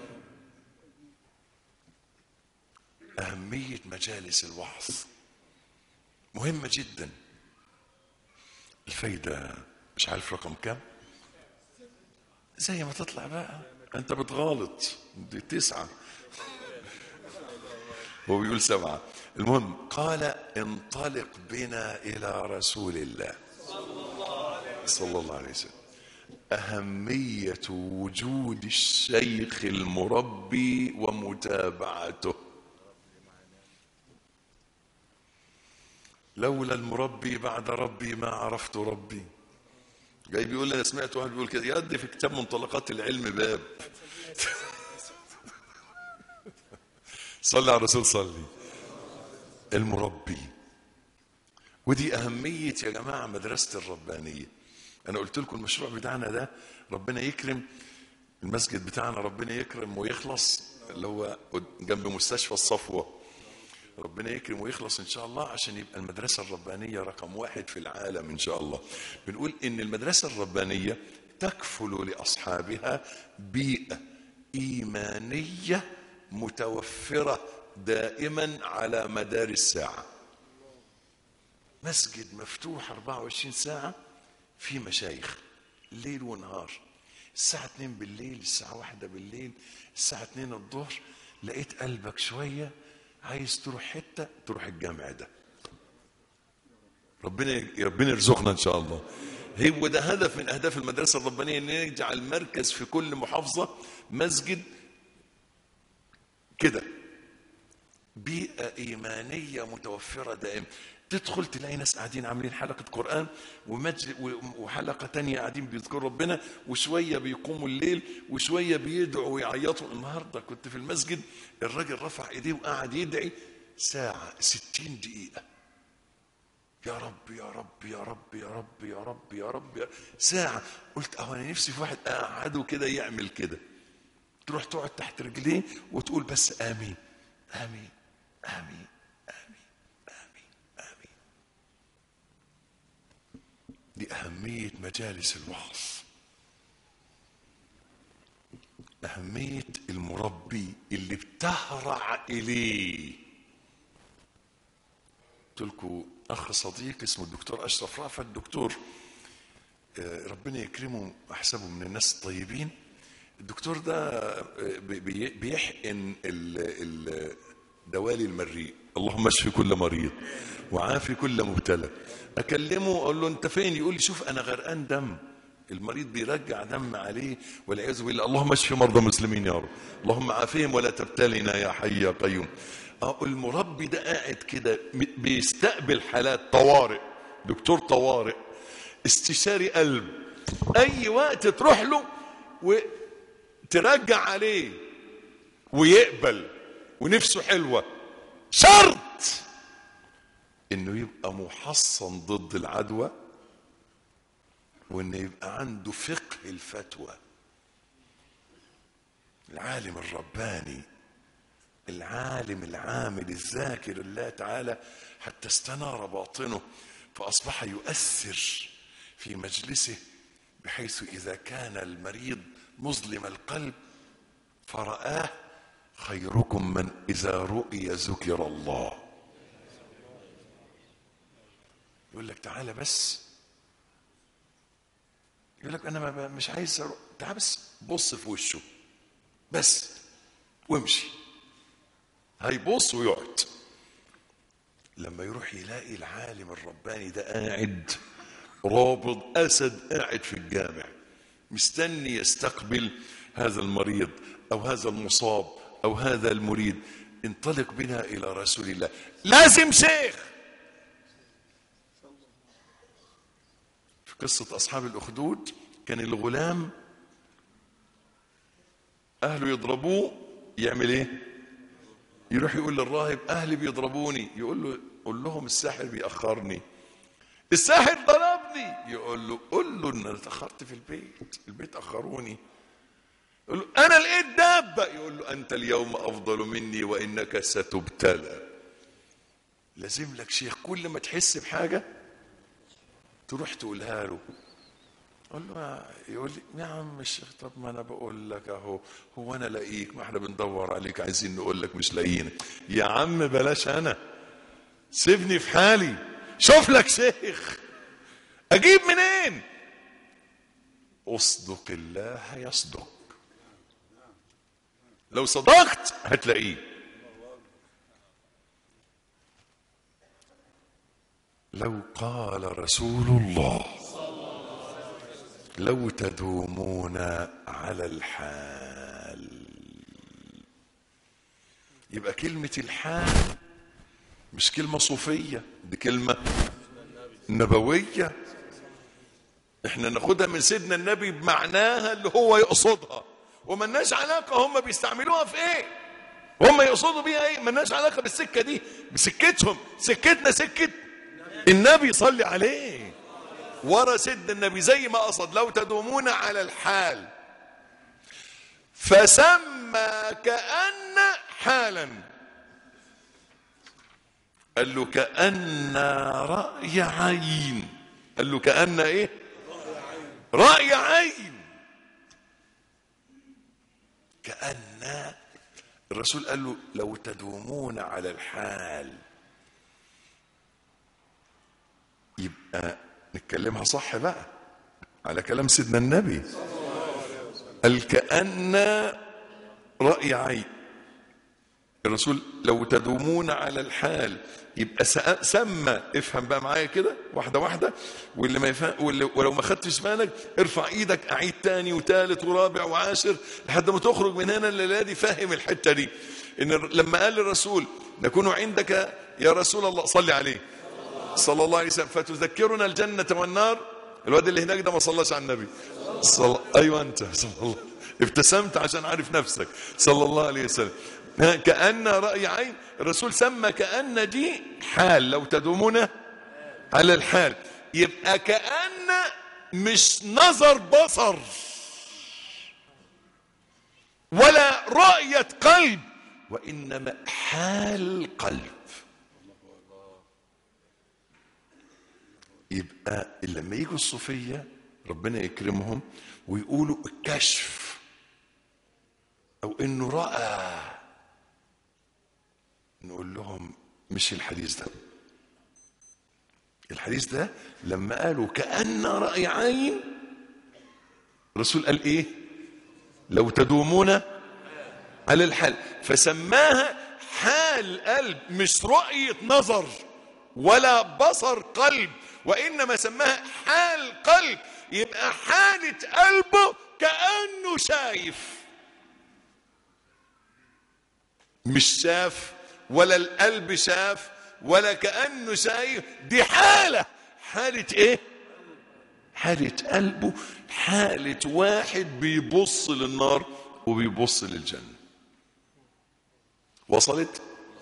اهمية مجالس الوعظ مهمة جدا. الفايدة مش عارف رقم كام، زي ما تطلع بقى انت بتغالط، دي تسعة هو بيقول سبعة. المهم قال انطلق بنا إلى رسول الله صلى الله عليه وسلم. أهمية وجود الشيخ المربي ومتابعته. لولا المربي بعد ربي ما عرفت ربي. جاي بيقول لي انا سمعت واحد بيقول كده، يدي في كتاب منطلقات العلم باب صلي على الرسول صلي. المربي ودي أهمية يا جماعة مدرسة الربانية. أنا قلت لكم المشروع بتاعنا ده ربنا يكرم، المسجد بتاعنا ربنا يكرم ويخلص، اللي هو جنب مستشفى الصفوة، ربنا يكرم ويخلص إن شاء الله عشان يبقى المدرسة الربانية رقم واحد في العالم إن شاء الله. بنقول إن المدرسة الربانية تكفل لأصحابها بيئة إيمانية متوفرة دائما على مدار الساعة. مسجد مفتوح أربعة وعشرين ساعة، في مشايخ ليل ونهار، الساعة اتنين بالليل، الساعة واحدة بالليل، الساعة اتنين الظهر، لقيت قلبك شوية عايز تروح حتة، تروح الجامع ده. ربنا ربنا يرزقنا إن شاء الله. هو ده هدف من أهداف المدرسة الربانية، إن نجعل مركز في كل محافظة مسجد كده، بيئة إيمانية متوفرة دائما. تدخل تلاقي ناس قاعدين عاملين حلقة قرآن وحلقة تانية قاعدين بيذكروا ربنا، وشوية بيقوموا الليل وشوية بيدعوا ويعيطوا. النهاردة كنت في المسجد، الراجل رفع ايديه وقاعد يدعي ساعة ستين دقيقة، يا رب يا رب يا رب يا رب يا رب يا رب يا ساعة. قلت اه انا نفسي في واحد قاعده كده يعمل كده. تروح تقعد تحت رجليه وتقول بس آمين آمين آمين آمين آمين آمين. دي أهمية مجالس الوعظ، أهمية المربي اللي بتهرع إليه. قلت لكم أخ صديق اسمه الدكتور أشرف رافع، الدكتور ربنا يكرمه أحسبه من الناس الطيبين. الدكتور ده بيحقن دوالي المريء، اللهم اشفي كل مريض وعافي كل مبتلى. اكلمه اقول له انت فين؟ يقول لي شوف انا غرقان دم. المريض بيرجع دم عليه والعياذ بالله. اللهم اشفي مرضى المسلمين يا رب، اللهم عافيهم ولا تبتلنا يا حي يا قيوم. اه المربي ده قاعد كده بيستقبل حالات طوارئ، دكتور طوارئ، استشاري قلب، اي وقت تروح له وترجع عليه ويقبل ونفسه حلوة. شرط انه يبقى محصن ضد العدوى، وانه يبقى عنده فقه الفتوى. العالم الرباني، العالم العامل الذاكر الله تعالى حتى استنار باطنه فأصبح يؤثر في مجلسه، بحيث إذا كان المريض مظلم القلب فرآه خيركم من إذا رؤي ذكر الله. يقول لك تعالى بس، يقول لك أنا مش عايز أروح، تعالى بس بص في وشه بس وامشي. هيبص ويقعد. لما يروح يلاقي العالم الرباني ده قاعد رابض أسد، قاعد في الجامع مستني يستقبل هذا المريض أو هذا المصاب أو هذا المريد، انطلق بنا إلى رسول الله. لازم شيخ. في قصة أصحاب الأخدود كان الغلام أهله يضربوه، يعمل إيه؟ يروح يقول للراهب أهلي بيضربوني. يقول له قول لهم الساحر بيأخرني، الساحر ضربني. يقول له قول له إن أنا اتأخرت في البيت، البيت أخروني. يقول له أنا لقيت دابة. يقول له أنت اليوم أفضل مني وإنك ستبتلى. لازم لك شيخ، كل ما تحس بحاجة تروح تقولها له. قول له يقول لي يا عم الشيخ طب ما أنا بقول لك أهو، هو أنا لاقيك؟ ما احنا بندور عليك عايزين نقول لك مش لاقيينك. يا عم بلاش، أنا سيبني في حالي، شوف لك شيخ. أجيب منين؟ أصدق الله يصدق، لو صدقت هتلاقيه. لو قال رسول الله لو تدومون على الحال. يبقى كلمة الحال مش كلمة صوفية، دي كلمة نبوية. احنا ناخدها من سيدنا النبي بمعناها اللي هو يقصدها، وملناش علاقة هم بيستعملوها في ايه، هم يقصدوا بيها ايه، ملناش علاقة بالسكة دي بسكتهم. سكتنا سكة النبي صلي عليه ورا سيدنا النبي زي ما قصد لو تدومون على الحال، فسمى كأن حالا. قال له كأن رأي عين. قال له كأن ايه؟ رأي عين. كأن الرسول قال له لو تدومون على الحال، يبقى نتكلمها صح بقى على كلام سيدنا النبي. قال كأن رأي عين. الرسول لو تدومون على الحال يبقى سمى. افهم بقى معايا كده واحدة واحدة، واللي ما يفهم واللي ولو ما خدتش بالك ارفع ايدك، اعيد تاني وتالت ورابع وعاشر لحد ما تخرج من هنا الليلة دي فاهم الحتة دي. ان لما قال الرسول نكون عندك يا رسول الله صلي عليه صلى الله عليه وسلم فتذكرنا الجنة والنار. الواد اللي هناك ده ما صلاش على النبي صلى. ايوه انت صلى الله. ابتسمت عشان عارف نفسك صلى الله عليه وسلم. كأن رأي عين. الرسول سمى كأن دي حال لو تدومون على الحال، يبقى كأن مش نظر بصر ولا رؤية قلب، وإنما حال قلب. يبقى لما يجوا الصوفية ربنا يكرمهم ويقولوا الكشف أو إنه رأى، نقول لهم مش الحديث ده. الحديث ده لما قالوا كأن رأي عين، الرسول قال ايه؟ لو تدومون على الحال، فسماها حال قلب مش رؤية نظر ولا بصر قلب، وإنما سماها حال قلب. يبقى حالة قلبه كأنه شايف، مش شاف ولا القلب شاف ولا كأنه شايف. دي حالة. حالة ايه؟ حالة قلبه، حالة واحد بيبص للنار وبيبص للجنة. وصلت؟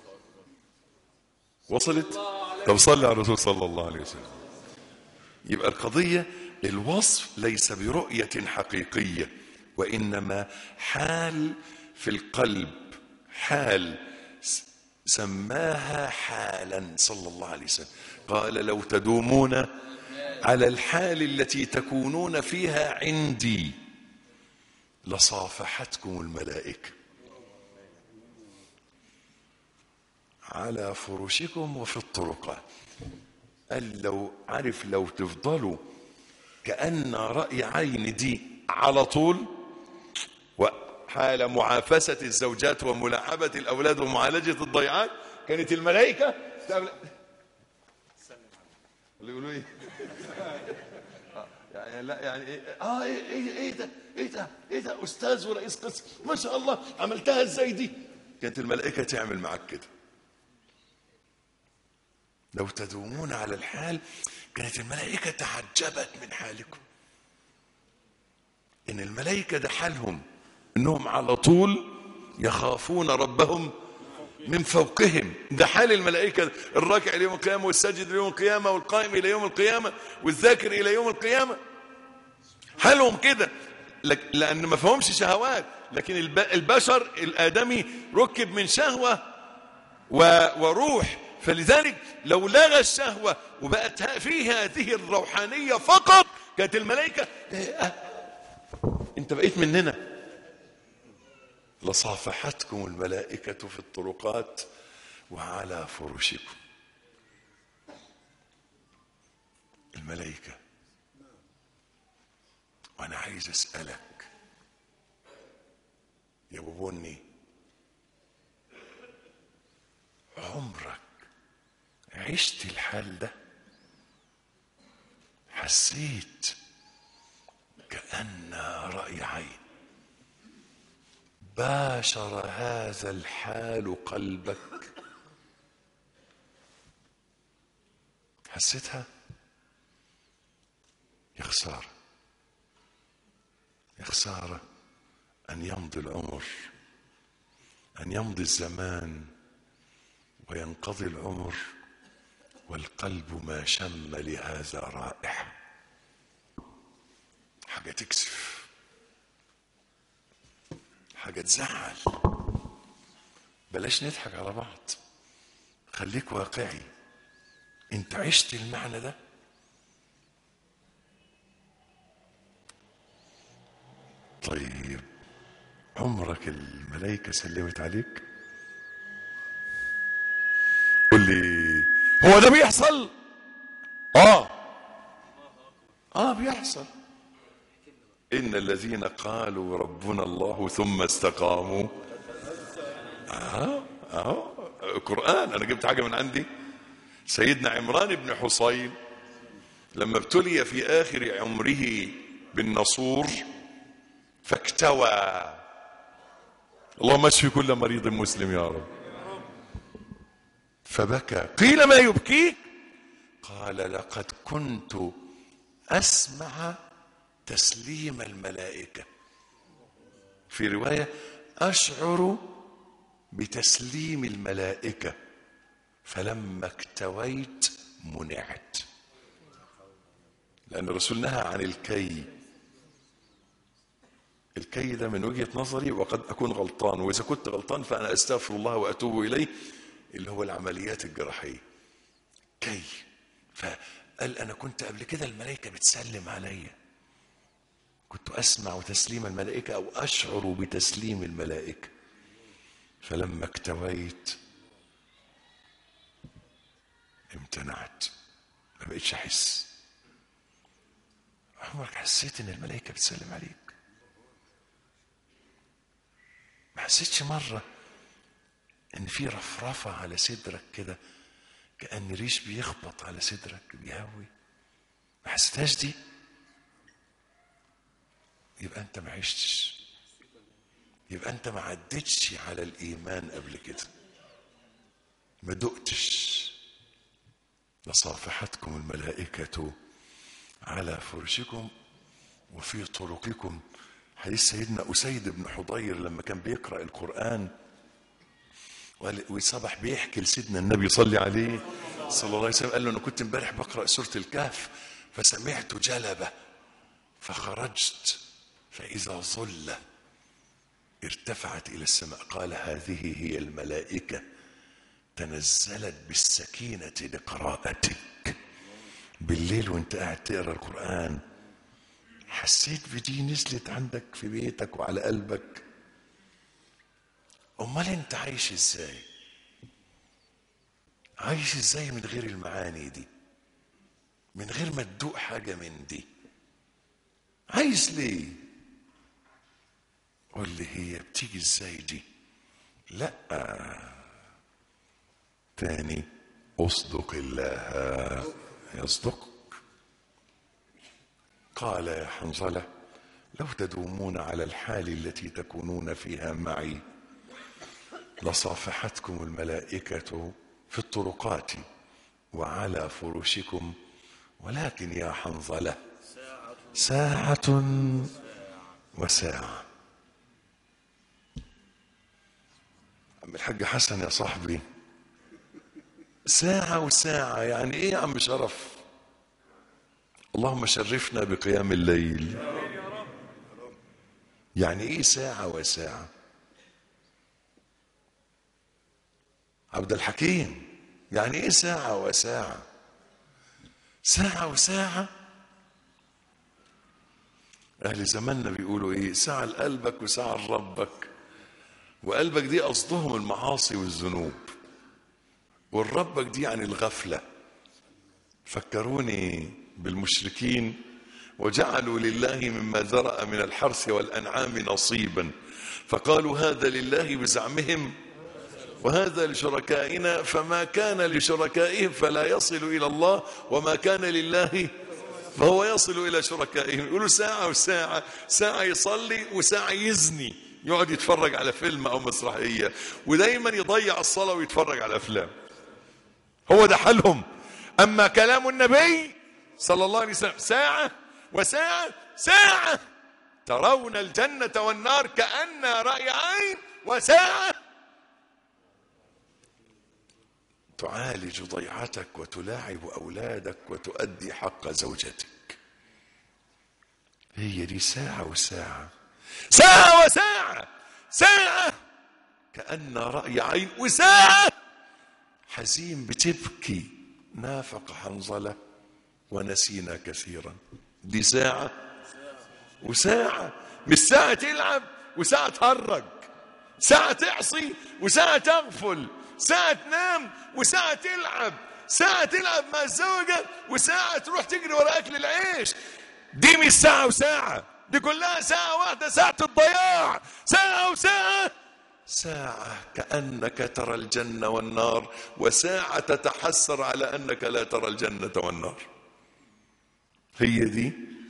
وصلت؟ طب صلي على الرسول صلى الله عليه وسلم. يبقى القضية الوصف ليس برؤية حقيقية، وإنما حال في القلب، حال سماها حالا صلى الله عليه وسلم. قال لو تدومون على الحال التي تكونون فيها عندي لصافحتكم الملائكة على فرشكم وفي الطرقات. قال لو عارف لو تفضلوا كأن رأي عين دي على طول، وحال معافسة الزوجات وملاعبة الأولاد ومعالجة الضيعات، كانت الملائكة اللي يقولوا ايه يعني لا يعني ايه اه ايه ايه ايه ده ايه ده ايه ده استاذ ورئيس قسم ما شاء الله عملتها ازاي دي. كانت الملائكة تعمل معك كده. لو تدومون على الحال، كانت الملائكة تعجبت من حالكم. ان الملائكة ده حالهم انهم على طول يخافون ربهم من فوقهم. ده حال الملائكة، الراكع الى يوم القيامة والساجد الى يوم القيامة والقائم الى يوم القيامة والذاكر الى يوم القيامة. حالهم كده لان ما فهمش شهوات. لكن البشر الادمي ركب من شهوة وروح، فلذلك لو لغى الشهوة وبقت فيه هذه الروحانية فقط، كانت الملائكة انت بقيت مننا. لصافحتكم الملائكة في الطرقات وعلى فرشكم. الملائكة. وانا عايز اسألك يا ابو بني، عمرك عشت الحال ده؟ حسيت كأن رأي عين باشر هذا الحال قلبك؟ حسيتها؟ يا خسارة، يا خسارة أن يمضي العمر، أن يمضي الزمان وينقضي العمر والقلب ما شم لهذا رائحة. حاجة تكسف، حاجة تزعل. بلاش نضحك على بعض، خليك واقعي. انت عشت المعنى ده؟ طيب عمرك الملائكة سلمت عليك؟ قول لي هو ده بيحصل؟ اه اه بيحصل. ان الذين قالوا ربنا الله ثم استقاموا. اه اه قرآن. انا جبت حاجة من عندي. سيدنا عمران بن حصين لما ابتلي في اخر عمره بالنصور فاكتوى. اللهم اشف كل مريض مسلم يا رب. فبكى. قيل ما يبكيك؟ قال لقد كنت اسمع تسليم الملائكة، في رواية اشعر بتسليم الملائكة، فلما اكتويت منعت. لأن الرسول نهى عن الكي. الكي ده من وجهة نظري وقد أكون غلطان، وإذا كنت غلطان فأنا أستغفر الله وأتوب إليه، اللي هو العمليات الجراحية. كي. فقال أنا كنت قبل كده الملائكة بتسلم عليا، كنت أسمع تسليم الملائكة أو أشعر بتسليم الملائكة، فلما اكتويت امتنعت، ما بقيتش أحس. عمرك حسيت إن الملائكة بتسلم عليك؟ ما حسيتش مرة إن في رفرفة على صدرك كده، كأن ريش بيخبط على صدرك بيهوي؟ ما حسيتهاش دي؟ يبقى أنت ما عشتش، يبقى أنت ما عدتش على الإيمان قبل كده، ما دقتش. لصافحتكم الملائكة على فرشكم وفي طرقكم. حديث سيدنا أسيد بن حضير لما كان بيقرأ القرآن وصبح بيحكي لسيدنا النبي صلى عليه صلى الله عليه وسلم، قال له أنا كنت امبارح بقرأ سورة الكهف فسمعت جلبة فخرجت فإذا ظلة ارتفعت إلى السماء. قال هذه هي الملائكة تنزلت بالسكينة لقراءتك. بالليل وانت قاعد تقرأ القرآن حسيت بدي نزلت عندك في بيتك وعلى قلبك؟ امال انت عايش ازاي؟ عايش ازاي من غير المعاني دي، من غير ما تدوق حاجة من دي؟ عايز ليه؟ قول لي هي بتيجي ازاي دي؟ لا تاني، اصدق الله يصدقك. قال يا حنظلة لو تدومون على الحال التي تكونون فيها معي لصافحتكم الملائكة في الطرقات وعلى فرشكم، ولكن يا حنظلة ساعة وساعة. عم الحاج حسن يا صاحبي، ساعة وساعة يعني ايه يا عم شرف؟ اللهم شرفنا بقيام الليل. يعني ايه ساعة وساعة؟ عبد الحكيم يعني ايه ساعة وساعة؟ ساعة وساعة اهل زماننا بيقولوا ايه؟ ساعة لقلبك وساعة لربك. وقلبك دي قصدهم المعاصي والذنوب، والربك دي عن الغفلة. فكروني بالمشركين وجعلوا لله مما ذرأ من الحرث والأنعام نصيبا فقالوا هذا لله بزعمهم وهذا لشركائنا فما كان لشركائهم فلا يصل إلى الله وما كان لله فهو يصل إلى شركائهم. يقولوا ساعة وساعة، ساعة يصلي وساعة يزني، يقعد يتفرج على فيلم أو مسرحية، ودايما يضيع الصلاة ويتفرج على أفلام. هو ده حالهم. أما كلام النبي صلى الله عليه وسلم ساعة وساعة ساعة ترون الجنة والنار كأنها رأي عين، وساعة تعالج ضيعتك وتلاعب أولادك وتؤدي حق زوجتك. هي دي ساعة وساعة، ساعة وساعة، ساعة كأن رأي عين، وساعة حزين بتبكي نافق حنظلة ونسينا كثيرا. دي ساعة وساعة، مش ساعة تلعب وساعة تهرج، ساعة تعصي وساعة تغفل، ساعة تنام وساعة تلعب، ساعة تلعب مع الزوجة وساعة تروح تجري وراء أكل العيش. دي مش ساعة وساعة، دي كلها ساعة واحدة، ساعة الضياع. ساعة وساعة، ساعة كأنك ترى الجنة والنار، وساعة تتحسر على أنك لا ترى الجنة والنار. هي دي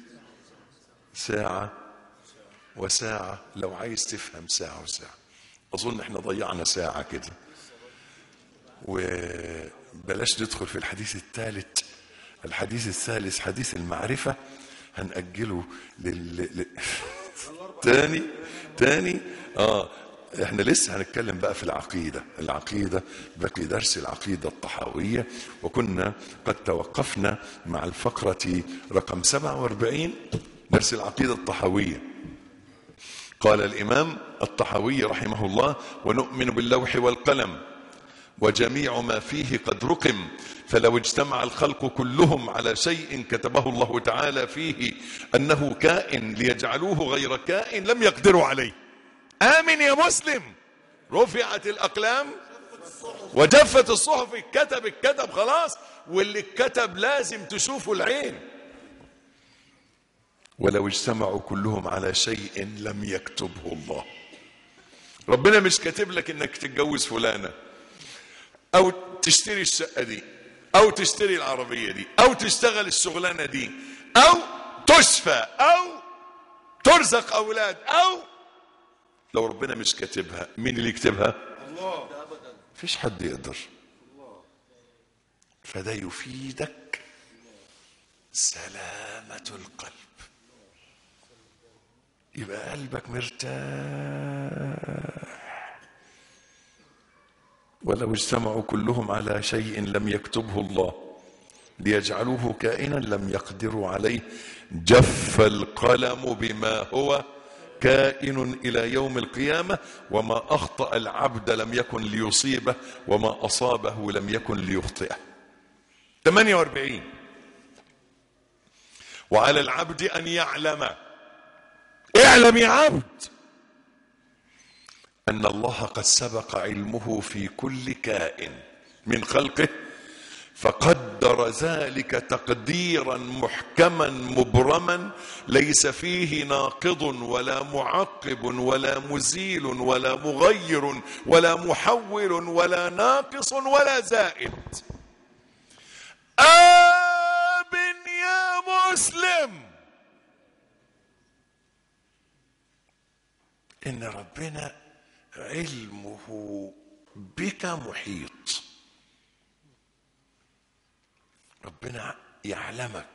ساعة وساعة. لو عايز تفهم ساعة وساعة، أظن احنا ضيعنا ساعة كده، وبلاش ندخل في الحديث الثالث. الحديث الثالث حديث المعرفة هنأجله لل... ل... تاني تاني اه احنا لسه هنتكلم بقى في العقيدة. العقيدة بقي درس العقيدة الطحاوية، وكنا قد توقفنا مع الفقرة رقم سبعة وأربعين، درس العقيدة الطحاوية. قال الإمام الطحاوي رحمه الله: ونؤمن باللوح والقلم وجميع ما فيه قد رقم، فلو اجتمع الخلق كلهم على شيء كتبه الله تعالى فيه أنه كائن ليجعلوه غير كائن لم يقدروا عليه. آمن يا مسلم. رفعت الأقلام وجفت الصحف. الكتب الكتب خلاص، واللي الكتب لازم تشوفه العين. ولو اجتمعوا كلهم على شيء لم يكتبه الله. ربنا مش كاتب لك انك تتجوز فلانة، او تشتري الشقة دي، او تشتري العربية دي، او تشتغل الشغلانة دي، او تشفى، او ترزق اولاد، او لو ربنا مش كاتبها، مين اللي يكتبها؟ الله. مفيش حد يقدر. فده يفيدك سلامة القلب، يبقى قلبك مرتاح. ولو اجتمعوا كلهم على شيء لم يكتبه الله ليجعلوه كائنا لم يقدروا عليه. جف القلم بما هو كائن إلى يوم القيامة، وما أخطأ العبد لم يكن ليصيبه، وما أصابه لم يكن ليخطئه. ثمانية وأربعين. وعلى العبد أن يعلم، اعلم يا عبد، أن الله قد سبق علمه في كل كائن من خلقه، فقدر ذلك تقديرا محكما مبرما، ليس فيه ناقض ولا معقب ولا مزيل ولا مغير ولا محول ولا ناقص ولا زائد. آمن يا مسلم إن ربنا علمه بك محيط. ربنا يعلمك،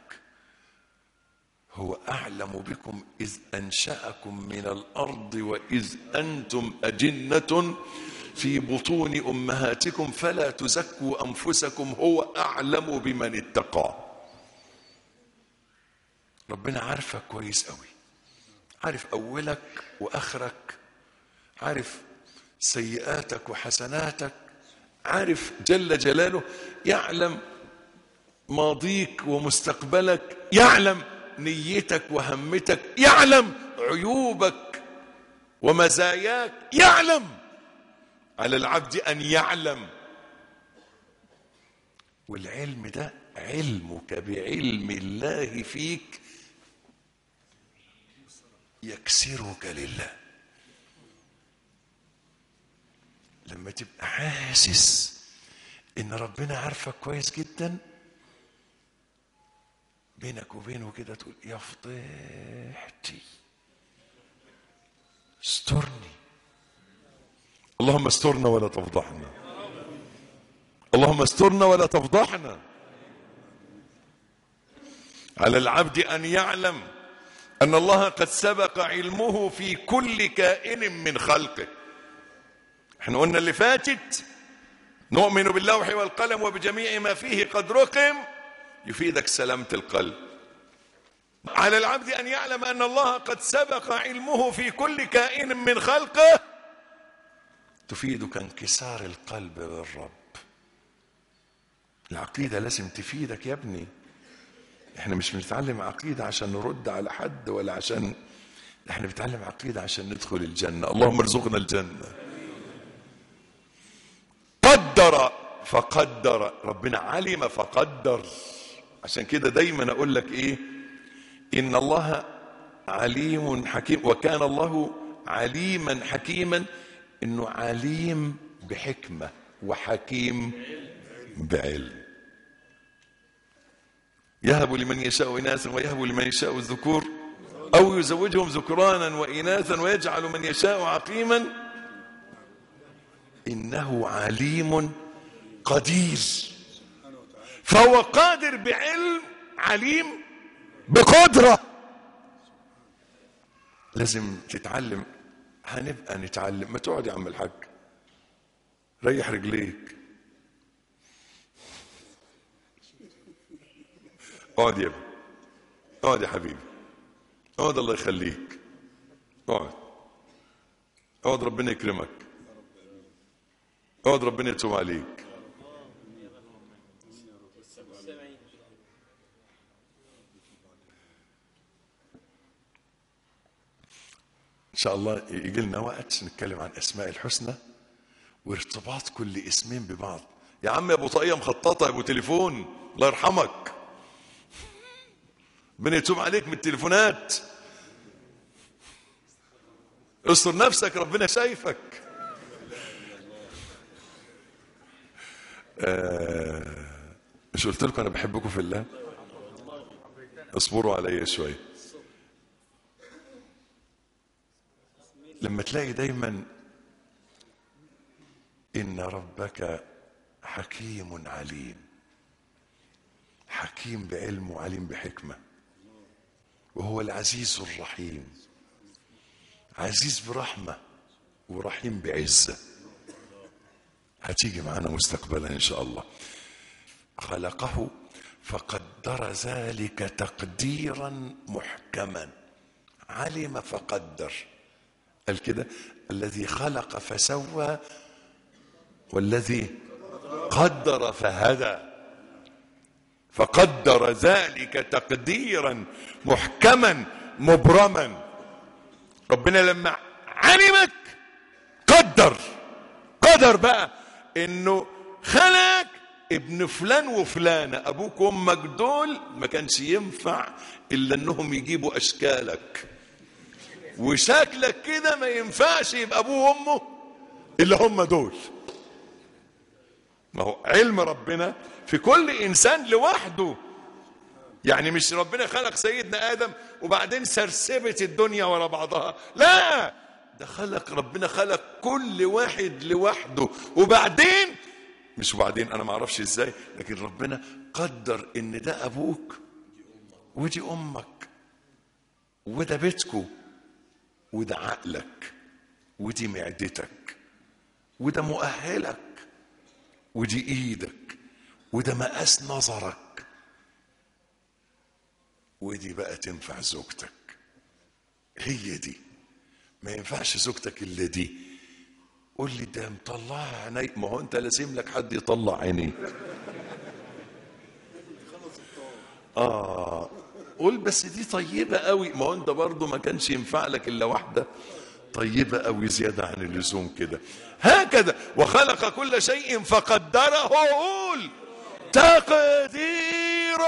هو أعلم بكم إذ أنشأكم من الأرض وإذ أنتم أجنة في بطون أمهاتكم فلا تزكوا أنفسكم هو أعلم بمن اتقى. ربنا عارفك كويس قوي، عارف أولك وآخرك، عارف سيئاتك وحسناتك، عارف جل جلاله، يعلم ماضيك ومستقبلك، يعلم نيتك وهمتك، يعلم عيوبك ومزاياك، يعلم. على العبد أن يعلم، والعلم ده علمك بعلم الله فيك يكسرك لله. لما تبقى حاسس ان ربنا عارفك كويس جدا، بينك وبينه كده تقول يا فضيحتي استرني، اللهم استرنا ولا تفضحنا، اللهم استرنا ولا تفضحنا. على العبد أن يعلم أن الله قد سبق علمه في كل كائن من خلقه. احنا قلنا اللي فاتت نؤمن باللوح والقلم وبجميع ما فيه قد رقم، يفيدك سلامة القلب. على العبد أن يعلم أن الله قد سبق علمه في كل كائن من خلقه، تفيدك انكسار القلب بالرب. العقيدة لازم تفيدك يا ابني. احنا مش بنتعلم عقيدة عشان نرد على حد ولا عشان، احنا بنتعلم عقيدة عشان ندخل الجنة. اللهم ارزقنا الجنة. قدر فقدر، ربنا علم فقدر. عشان كده دايما اقول لك ايه، ان الله عليم حكيم، وكان الله عليما حكيما. انه عليم بحكمة وحكيم بعلم. يهب لمن يشاء إناثا ويهب لمن يشاء الذكور أو يزوجهم ذكرانا وإناثا ويجعل من يشاء عقيما إنه عليم قدير. فهو قادر بعلم، عليم بقدرة. لازم تتعلم. هنبقى نتعلم. ما تقعد يا عم الحاج، ريح رجليك. اقعد يا ابني، اقعد يا حبيبي، اقعد الله يخليك، اقعد اقعد ربنا يكرمك، اقعد ربنا يتوب عليك. ان شاء الله يجي لنا وقت نتكلم عن اسماء الحسنى وارتباط كل اسمين ببعض. يا عم يا ابو طاقية مخططه، يا ابو تليفون، الله يرحمك، ربنا يتوب عليك من التليفونات. استر نفسك، ربنا شايفك. آه مش قلت لكم انا بحبكم في الله؟ اصبروا عليا شويه. لما تلاقي دايما ان ربك حكيم عليم، حكيم بعلم وعليم بحكمه، وهو العزيز الرحيم، عزيز برحمه ورحيم بعزه. هتيجي معنا مستقبلا ان شاء الله. خلقه فقدر ذلك تقديرا محكما. علم فقدر، قال كده: الذي خلق فسوى والذي قدر فهدى. فقدر ذلك تقديرا محكما مبرما. ربنا لما علمك قدر، قدر بقى انه خلق ابن فلان وفلانة. ابوك وامك دول ما كانش ينفع الا انهم يجيبوا اشكالك، وشكلك كده ما ينفعش يبقى ابوه وامه الا هم دول. ما هو علم ربنا في كل انسان لوحده. يعني مش ربنا خلق سيدنا ادم وبعدين سرسبت الدنيا ورا بعضها، لا، ده خلق، ربنا خلق كل واحد لوحده، وبعدين مش وبعدين انا ما اعرفش ازاي، لكن ربنا قدر ان ده ابوك ودي امك وده بيتكو وده عقلك ودي معدتك وده مؤهلك ودي ايدك وده مقاس نظرك، ودي بقى تنفع زوجتك. هي دي ما ينفعش زوجتك الا دي. قول لي ده مطلعها عيني، ما هو انت لازم لك حد يطلع عينيك. اه قول بس دي طيبه قوي، ما هو انت برضه ما كانش ينفع لك الا واحده طيبه قوي زياده عن اللزوم كده. هكذا وخلق كل شيء فقدره. قول تقديره.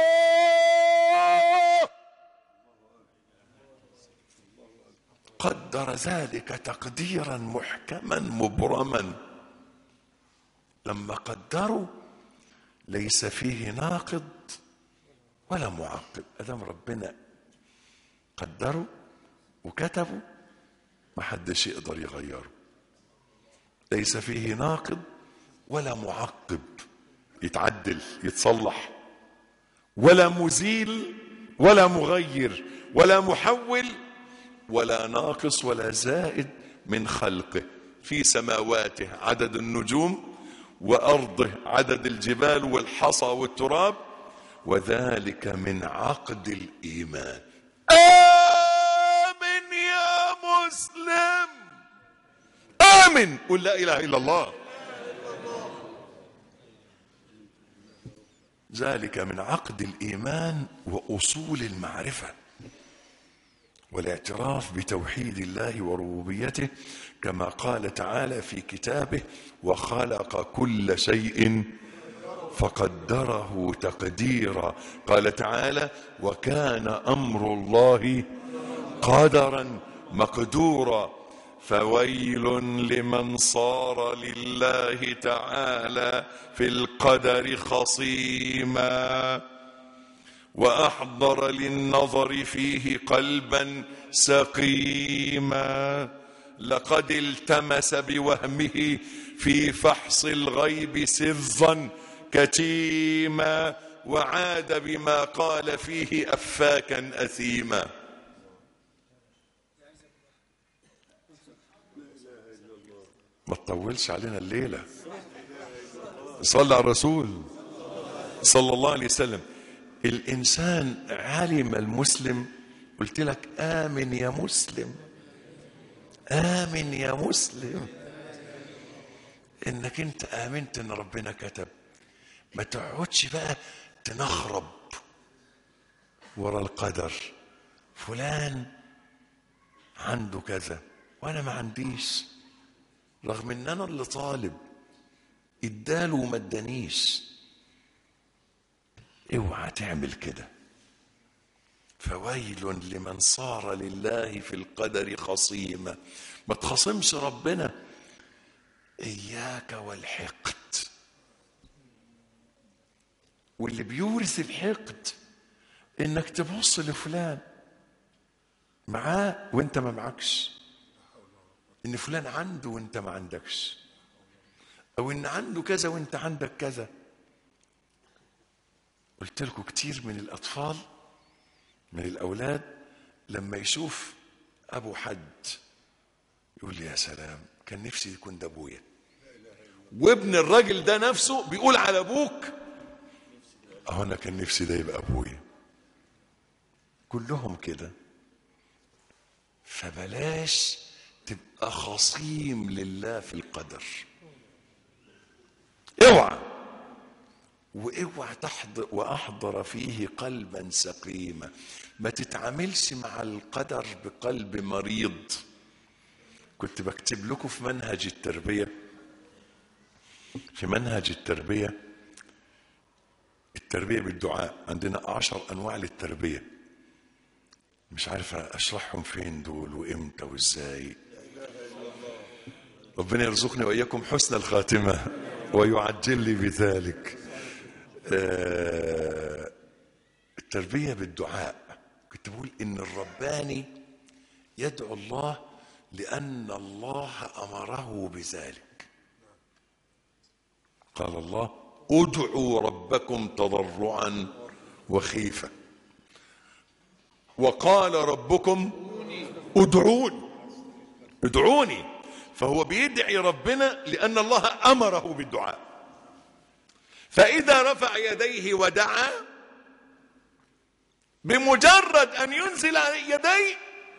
قدر ذلك تقديرا محكما مبرما. لما قدروا ليس فيه ناقض ولا معقب. ادام ربنا قدروا وكتبوا ما حدش يقدر يغيره. ليس فيه ناقض ولا معقب يتعدل يتصلح، ولا مزيل ولا مغير ولا محول ولا ناقص ولا زائد من خلقه. في سماواته عدد النجوم وأرضه عدد الجبال والحصى والتراب، وذلك من عقد الإيمان. آمن يا مسلم، آمن، قل لا إله إلا الله. ذلك من عقد الإيمان وأصول المعرفة والاعتراف بتوحيد الله وربوبيته، كما قال تعالى في كتابه: وخلق كل شيء فقدره تقديرا. قال تعالى: وكان أمر الله قدرا مقدورا. فويل لمن صار لله تعالى في القدر خصيما وأحضر للنظر فيه قلبا سقيما، لقد التمس بوهمه في فحص الغيب سرا كتيما، وعاد بما قال فيه أفاكا أثيما. ما تطولش علينا الليلة، صلى على الرسول صلى الله عليه وسلم. الإنسان علم المسلم، قلت لك آمن يا مسلم، آمن يا مسلم، إنك أنت آمنت إن ربنا كتب. ما تقعدش بقى تنخرب ورا القدر، فلان عنده كذا وأنا ما عنديش، رغم إن أنا اللي طالب اداله وما ادانيش. اوعى تعمل كده. فويل لمن صار لله في القدر خصيما. ما تخاصمش ربنا. إياك والحقد، واللي بيورث الحقد إنك تبص لفلان معاه وإنت ما معكش، إن فلان عنده وإنت ما عندكش، أو إن عنده كذا وإنت عندك كذا. قلت لكم كتير من الأطفال من الأولاد لما يشوف أبو حد يقول لي يا سلام كان نفسي يكون ده أبويا، وابن الراجل ده نفسه بيقول على أبوك أهو أنا كان نفسي ده يبقى أبويا. كلهم كده. فبلاش تبقى خصيم لله في القدر، اوعى. واوعى تحضر واحضر فيه قلبا سقيما. ما تتعاملش مع القدر بقلب مريض. كنت بكتب لكم في منهج التربية في منهج التربية التربية بالدعاء. عندنا عشر أنواع للتربية، مش عارف أشرحهم فين دول وإمتى وإزاي. ربنا يرزقني وإياكم حسن الخاتمة ويعجل لي بذلك. آه التربية بالدعاء. كنت بقول إن الرباني يدعو الله لأن الله أمره بذلك. قال الله: ادعوا ربكم تضرعا وخيفة، وقال ربكم ادعون ادعوني. فهو بيدعي ربنا لأن الله أمره بالدعاء. فإذا رفع يديه ودعا، بمجرد أن ينزل يديه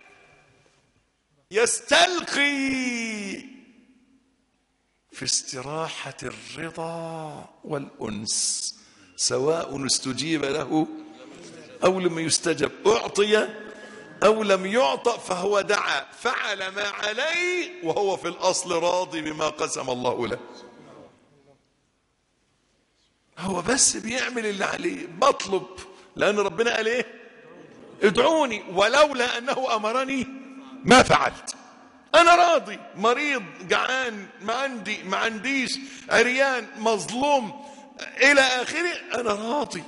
يستلقي في استراحة الرضا والأنس، سواء استجيب له أو لم يستجب، أعطي أو لم يعطى، فهو دعا فعل ما عليه وهو في الأصل راضي بما قسم الله له. هو بس بيعمل اللي عليه، بطلب لأن ربنا قال إيه؟ ادعوني، ولولا أنه أمرني ما فعلت. أنا راضي، مريض، جعان، ما عندي ما عنديش، عريان، مظلوم إلى آخره، أنا راضي.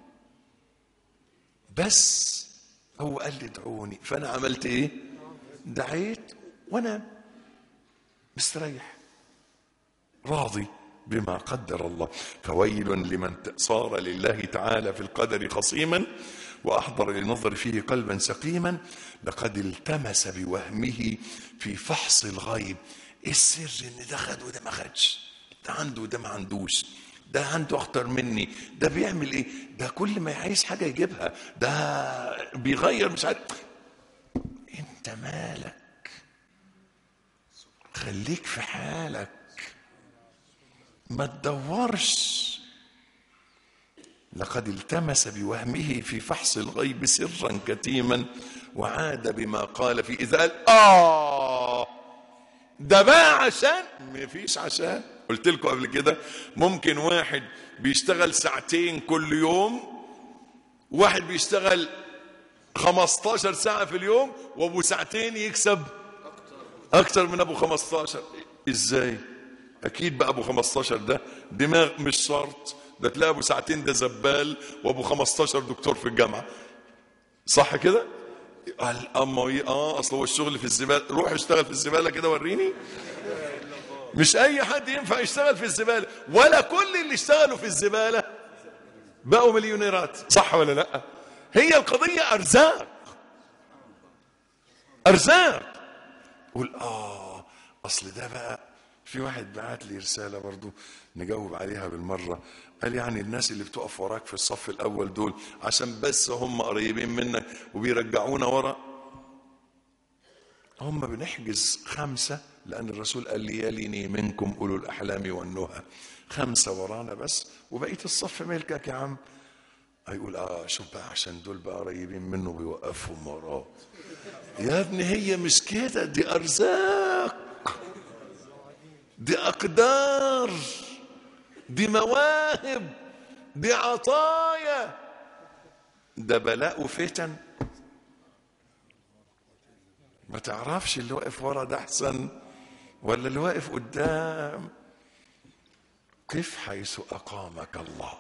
بس هو قال لي ادعوني، فأنا عملت إيه؟ دعيت وأنا مستريح راضي بما قدر الله. فويل لمن صار لله تعالى في القدر خصيما وأحضر للنظر فيه قلبا سقيما، لقد التمس بوهمه في فحص الغيب. إيه السر إن ده خد وده ما خدش؟ ده عنده ده ما عندوش، ده عنده اخطر مني، ده بيعمل ايه، ده كل ما عايز حاجه يجيبها، ده بيغير مش عارف. انت مالك؟ خليك في حالك، ما تدورش. لقد التمس بوهمه في فحص الغيب سرا كتيما وعاد بما قال في إذا قال آه ده بقى عشان ما فيش. عشان قلت لكم قبل كده ممكن واحد بيشتغل ساعتين كل يوم، واحد بيشتغل خمستاشر ساعة في اليوم، وابو ساعتين يكسب اكتر من ابو خمستاشر. ازاي؟ اكيد بقى ابو خمستاشر ده دماغ، مش شرط، ده تلاقي ابو ساعتين ده زبال وابو خمستاشر دكتور في الجامعة، صح كده؟ قال اما ايه اه اصل هو الشغل في الزبالة، روح اشتغل في الزبالة كده وريني. مش اي حد ينفع يشتغل في الزبالة، ولا كل اللي اشتغلوا في الزبالة بقوا مليونيرات، صح ولا لا؟ هي القضية ارزاق، ارزاق. قول اه اصل ده بقى. في واحد بعت لي رسالة برضو نجاوب عليها بالمرة، قال يعني الناس اللي بتقف وراك في الصف الاول دول عشان بس هم قريبين منك وبيرجعونا ورا، هم بنحجز خمسة لأن الرسول قال لي يليني منكم أولو الأحلام والنهى، خمسة ورانا بس وبقية الصف ملكك يا عم. هيقول اه شوف بقى عشان دول بقى قريبين منه بيوقفهم وراه. يا ابني هي مش كده، دي أرزاق، دي أقدار، دي مواهب، دي عطايا، ده بلاء وفتن. ما تعرفش اللي واقف ورا ده احسن ولا اللي واقف قدام. قف حيث اقامك الله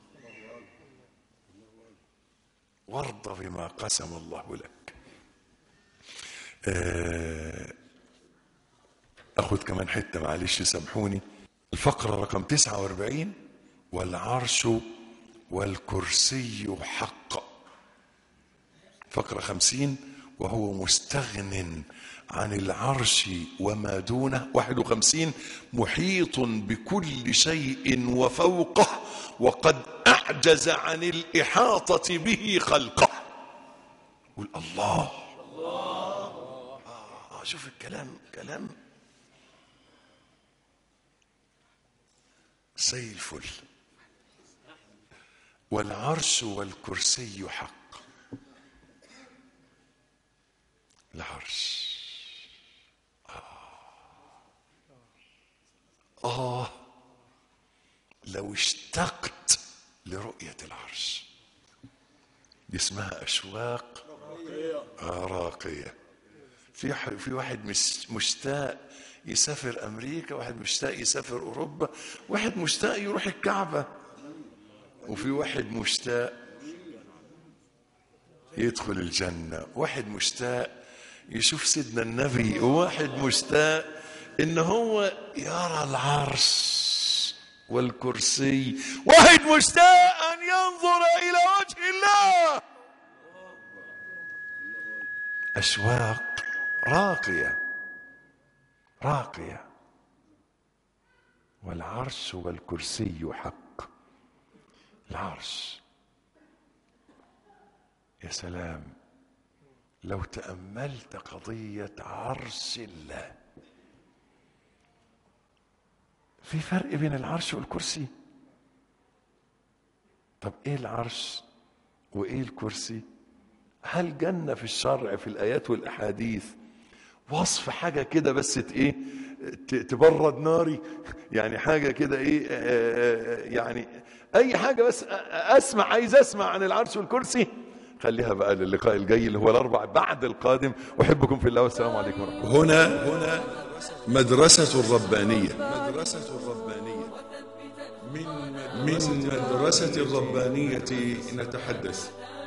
وارض بما قسم الله لك. اخذ كمان حته معلش سامحوني. الفقره رقم تسعة واربعين، والعرش والكرسي حق. فقره خمسين، وهو مستغن عن العرش وما دونه. واحد وخمسين، محيط بكل شيء وفوقه وقد أعجز عن الإحاطة به خلقه. قول الله آه شوف الكلام، كلام زي الفل. والعرش والكرسي حق. العرش آه. آه لو اشتقت لرؤية العرش، دي اسمها أشواق آه راقية. في في واحد مشتاق يسافر أمريكا، واحد مشتاق يسافر أوروبا، واحد مشتاق يروح الكعبة، وفي واحد مشتاق يدخل الجنة، واحد مشتاق يشوف سيدنا النبي، وواحد مشتاق ان هو يرى العرش والكرسي، واحد مشتاق ان ينظر الى وجه الله. اشواق راقية راقية. والعرش والكرسي حق. العرش يا سلام لو تأملت قضية عرش الله. في فرق بين العرش والكرسي. طب ايه العرش وايه الكرسي؟ هل جنة في الشرع في الآيات والأحاديث وصف حاجة كده بس ايه تبرد ناري؟ يعني حاجة كده ايه يعني اي حاجة بس اسمع، عايز اسمع عن العرش والكرسي. خليها بقى للقاء الجاي اللي هو الاربع بعد القادم. احبكم في الله والسلام عليكم ورحمة الله. هنا هنا مدرسة الربانية. مدرسة الربانية من مدرسة الربانية نتحدث.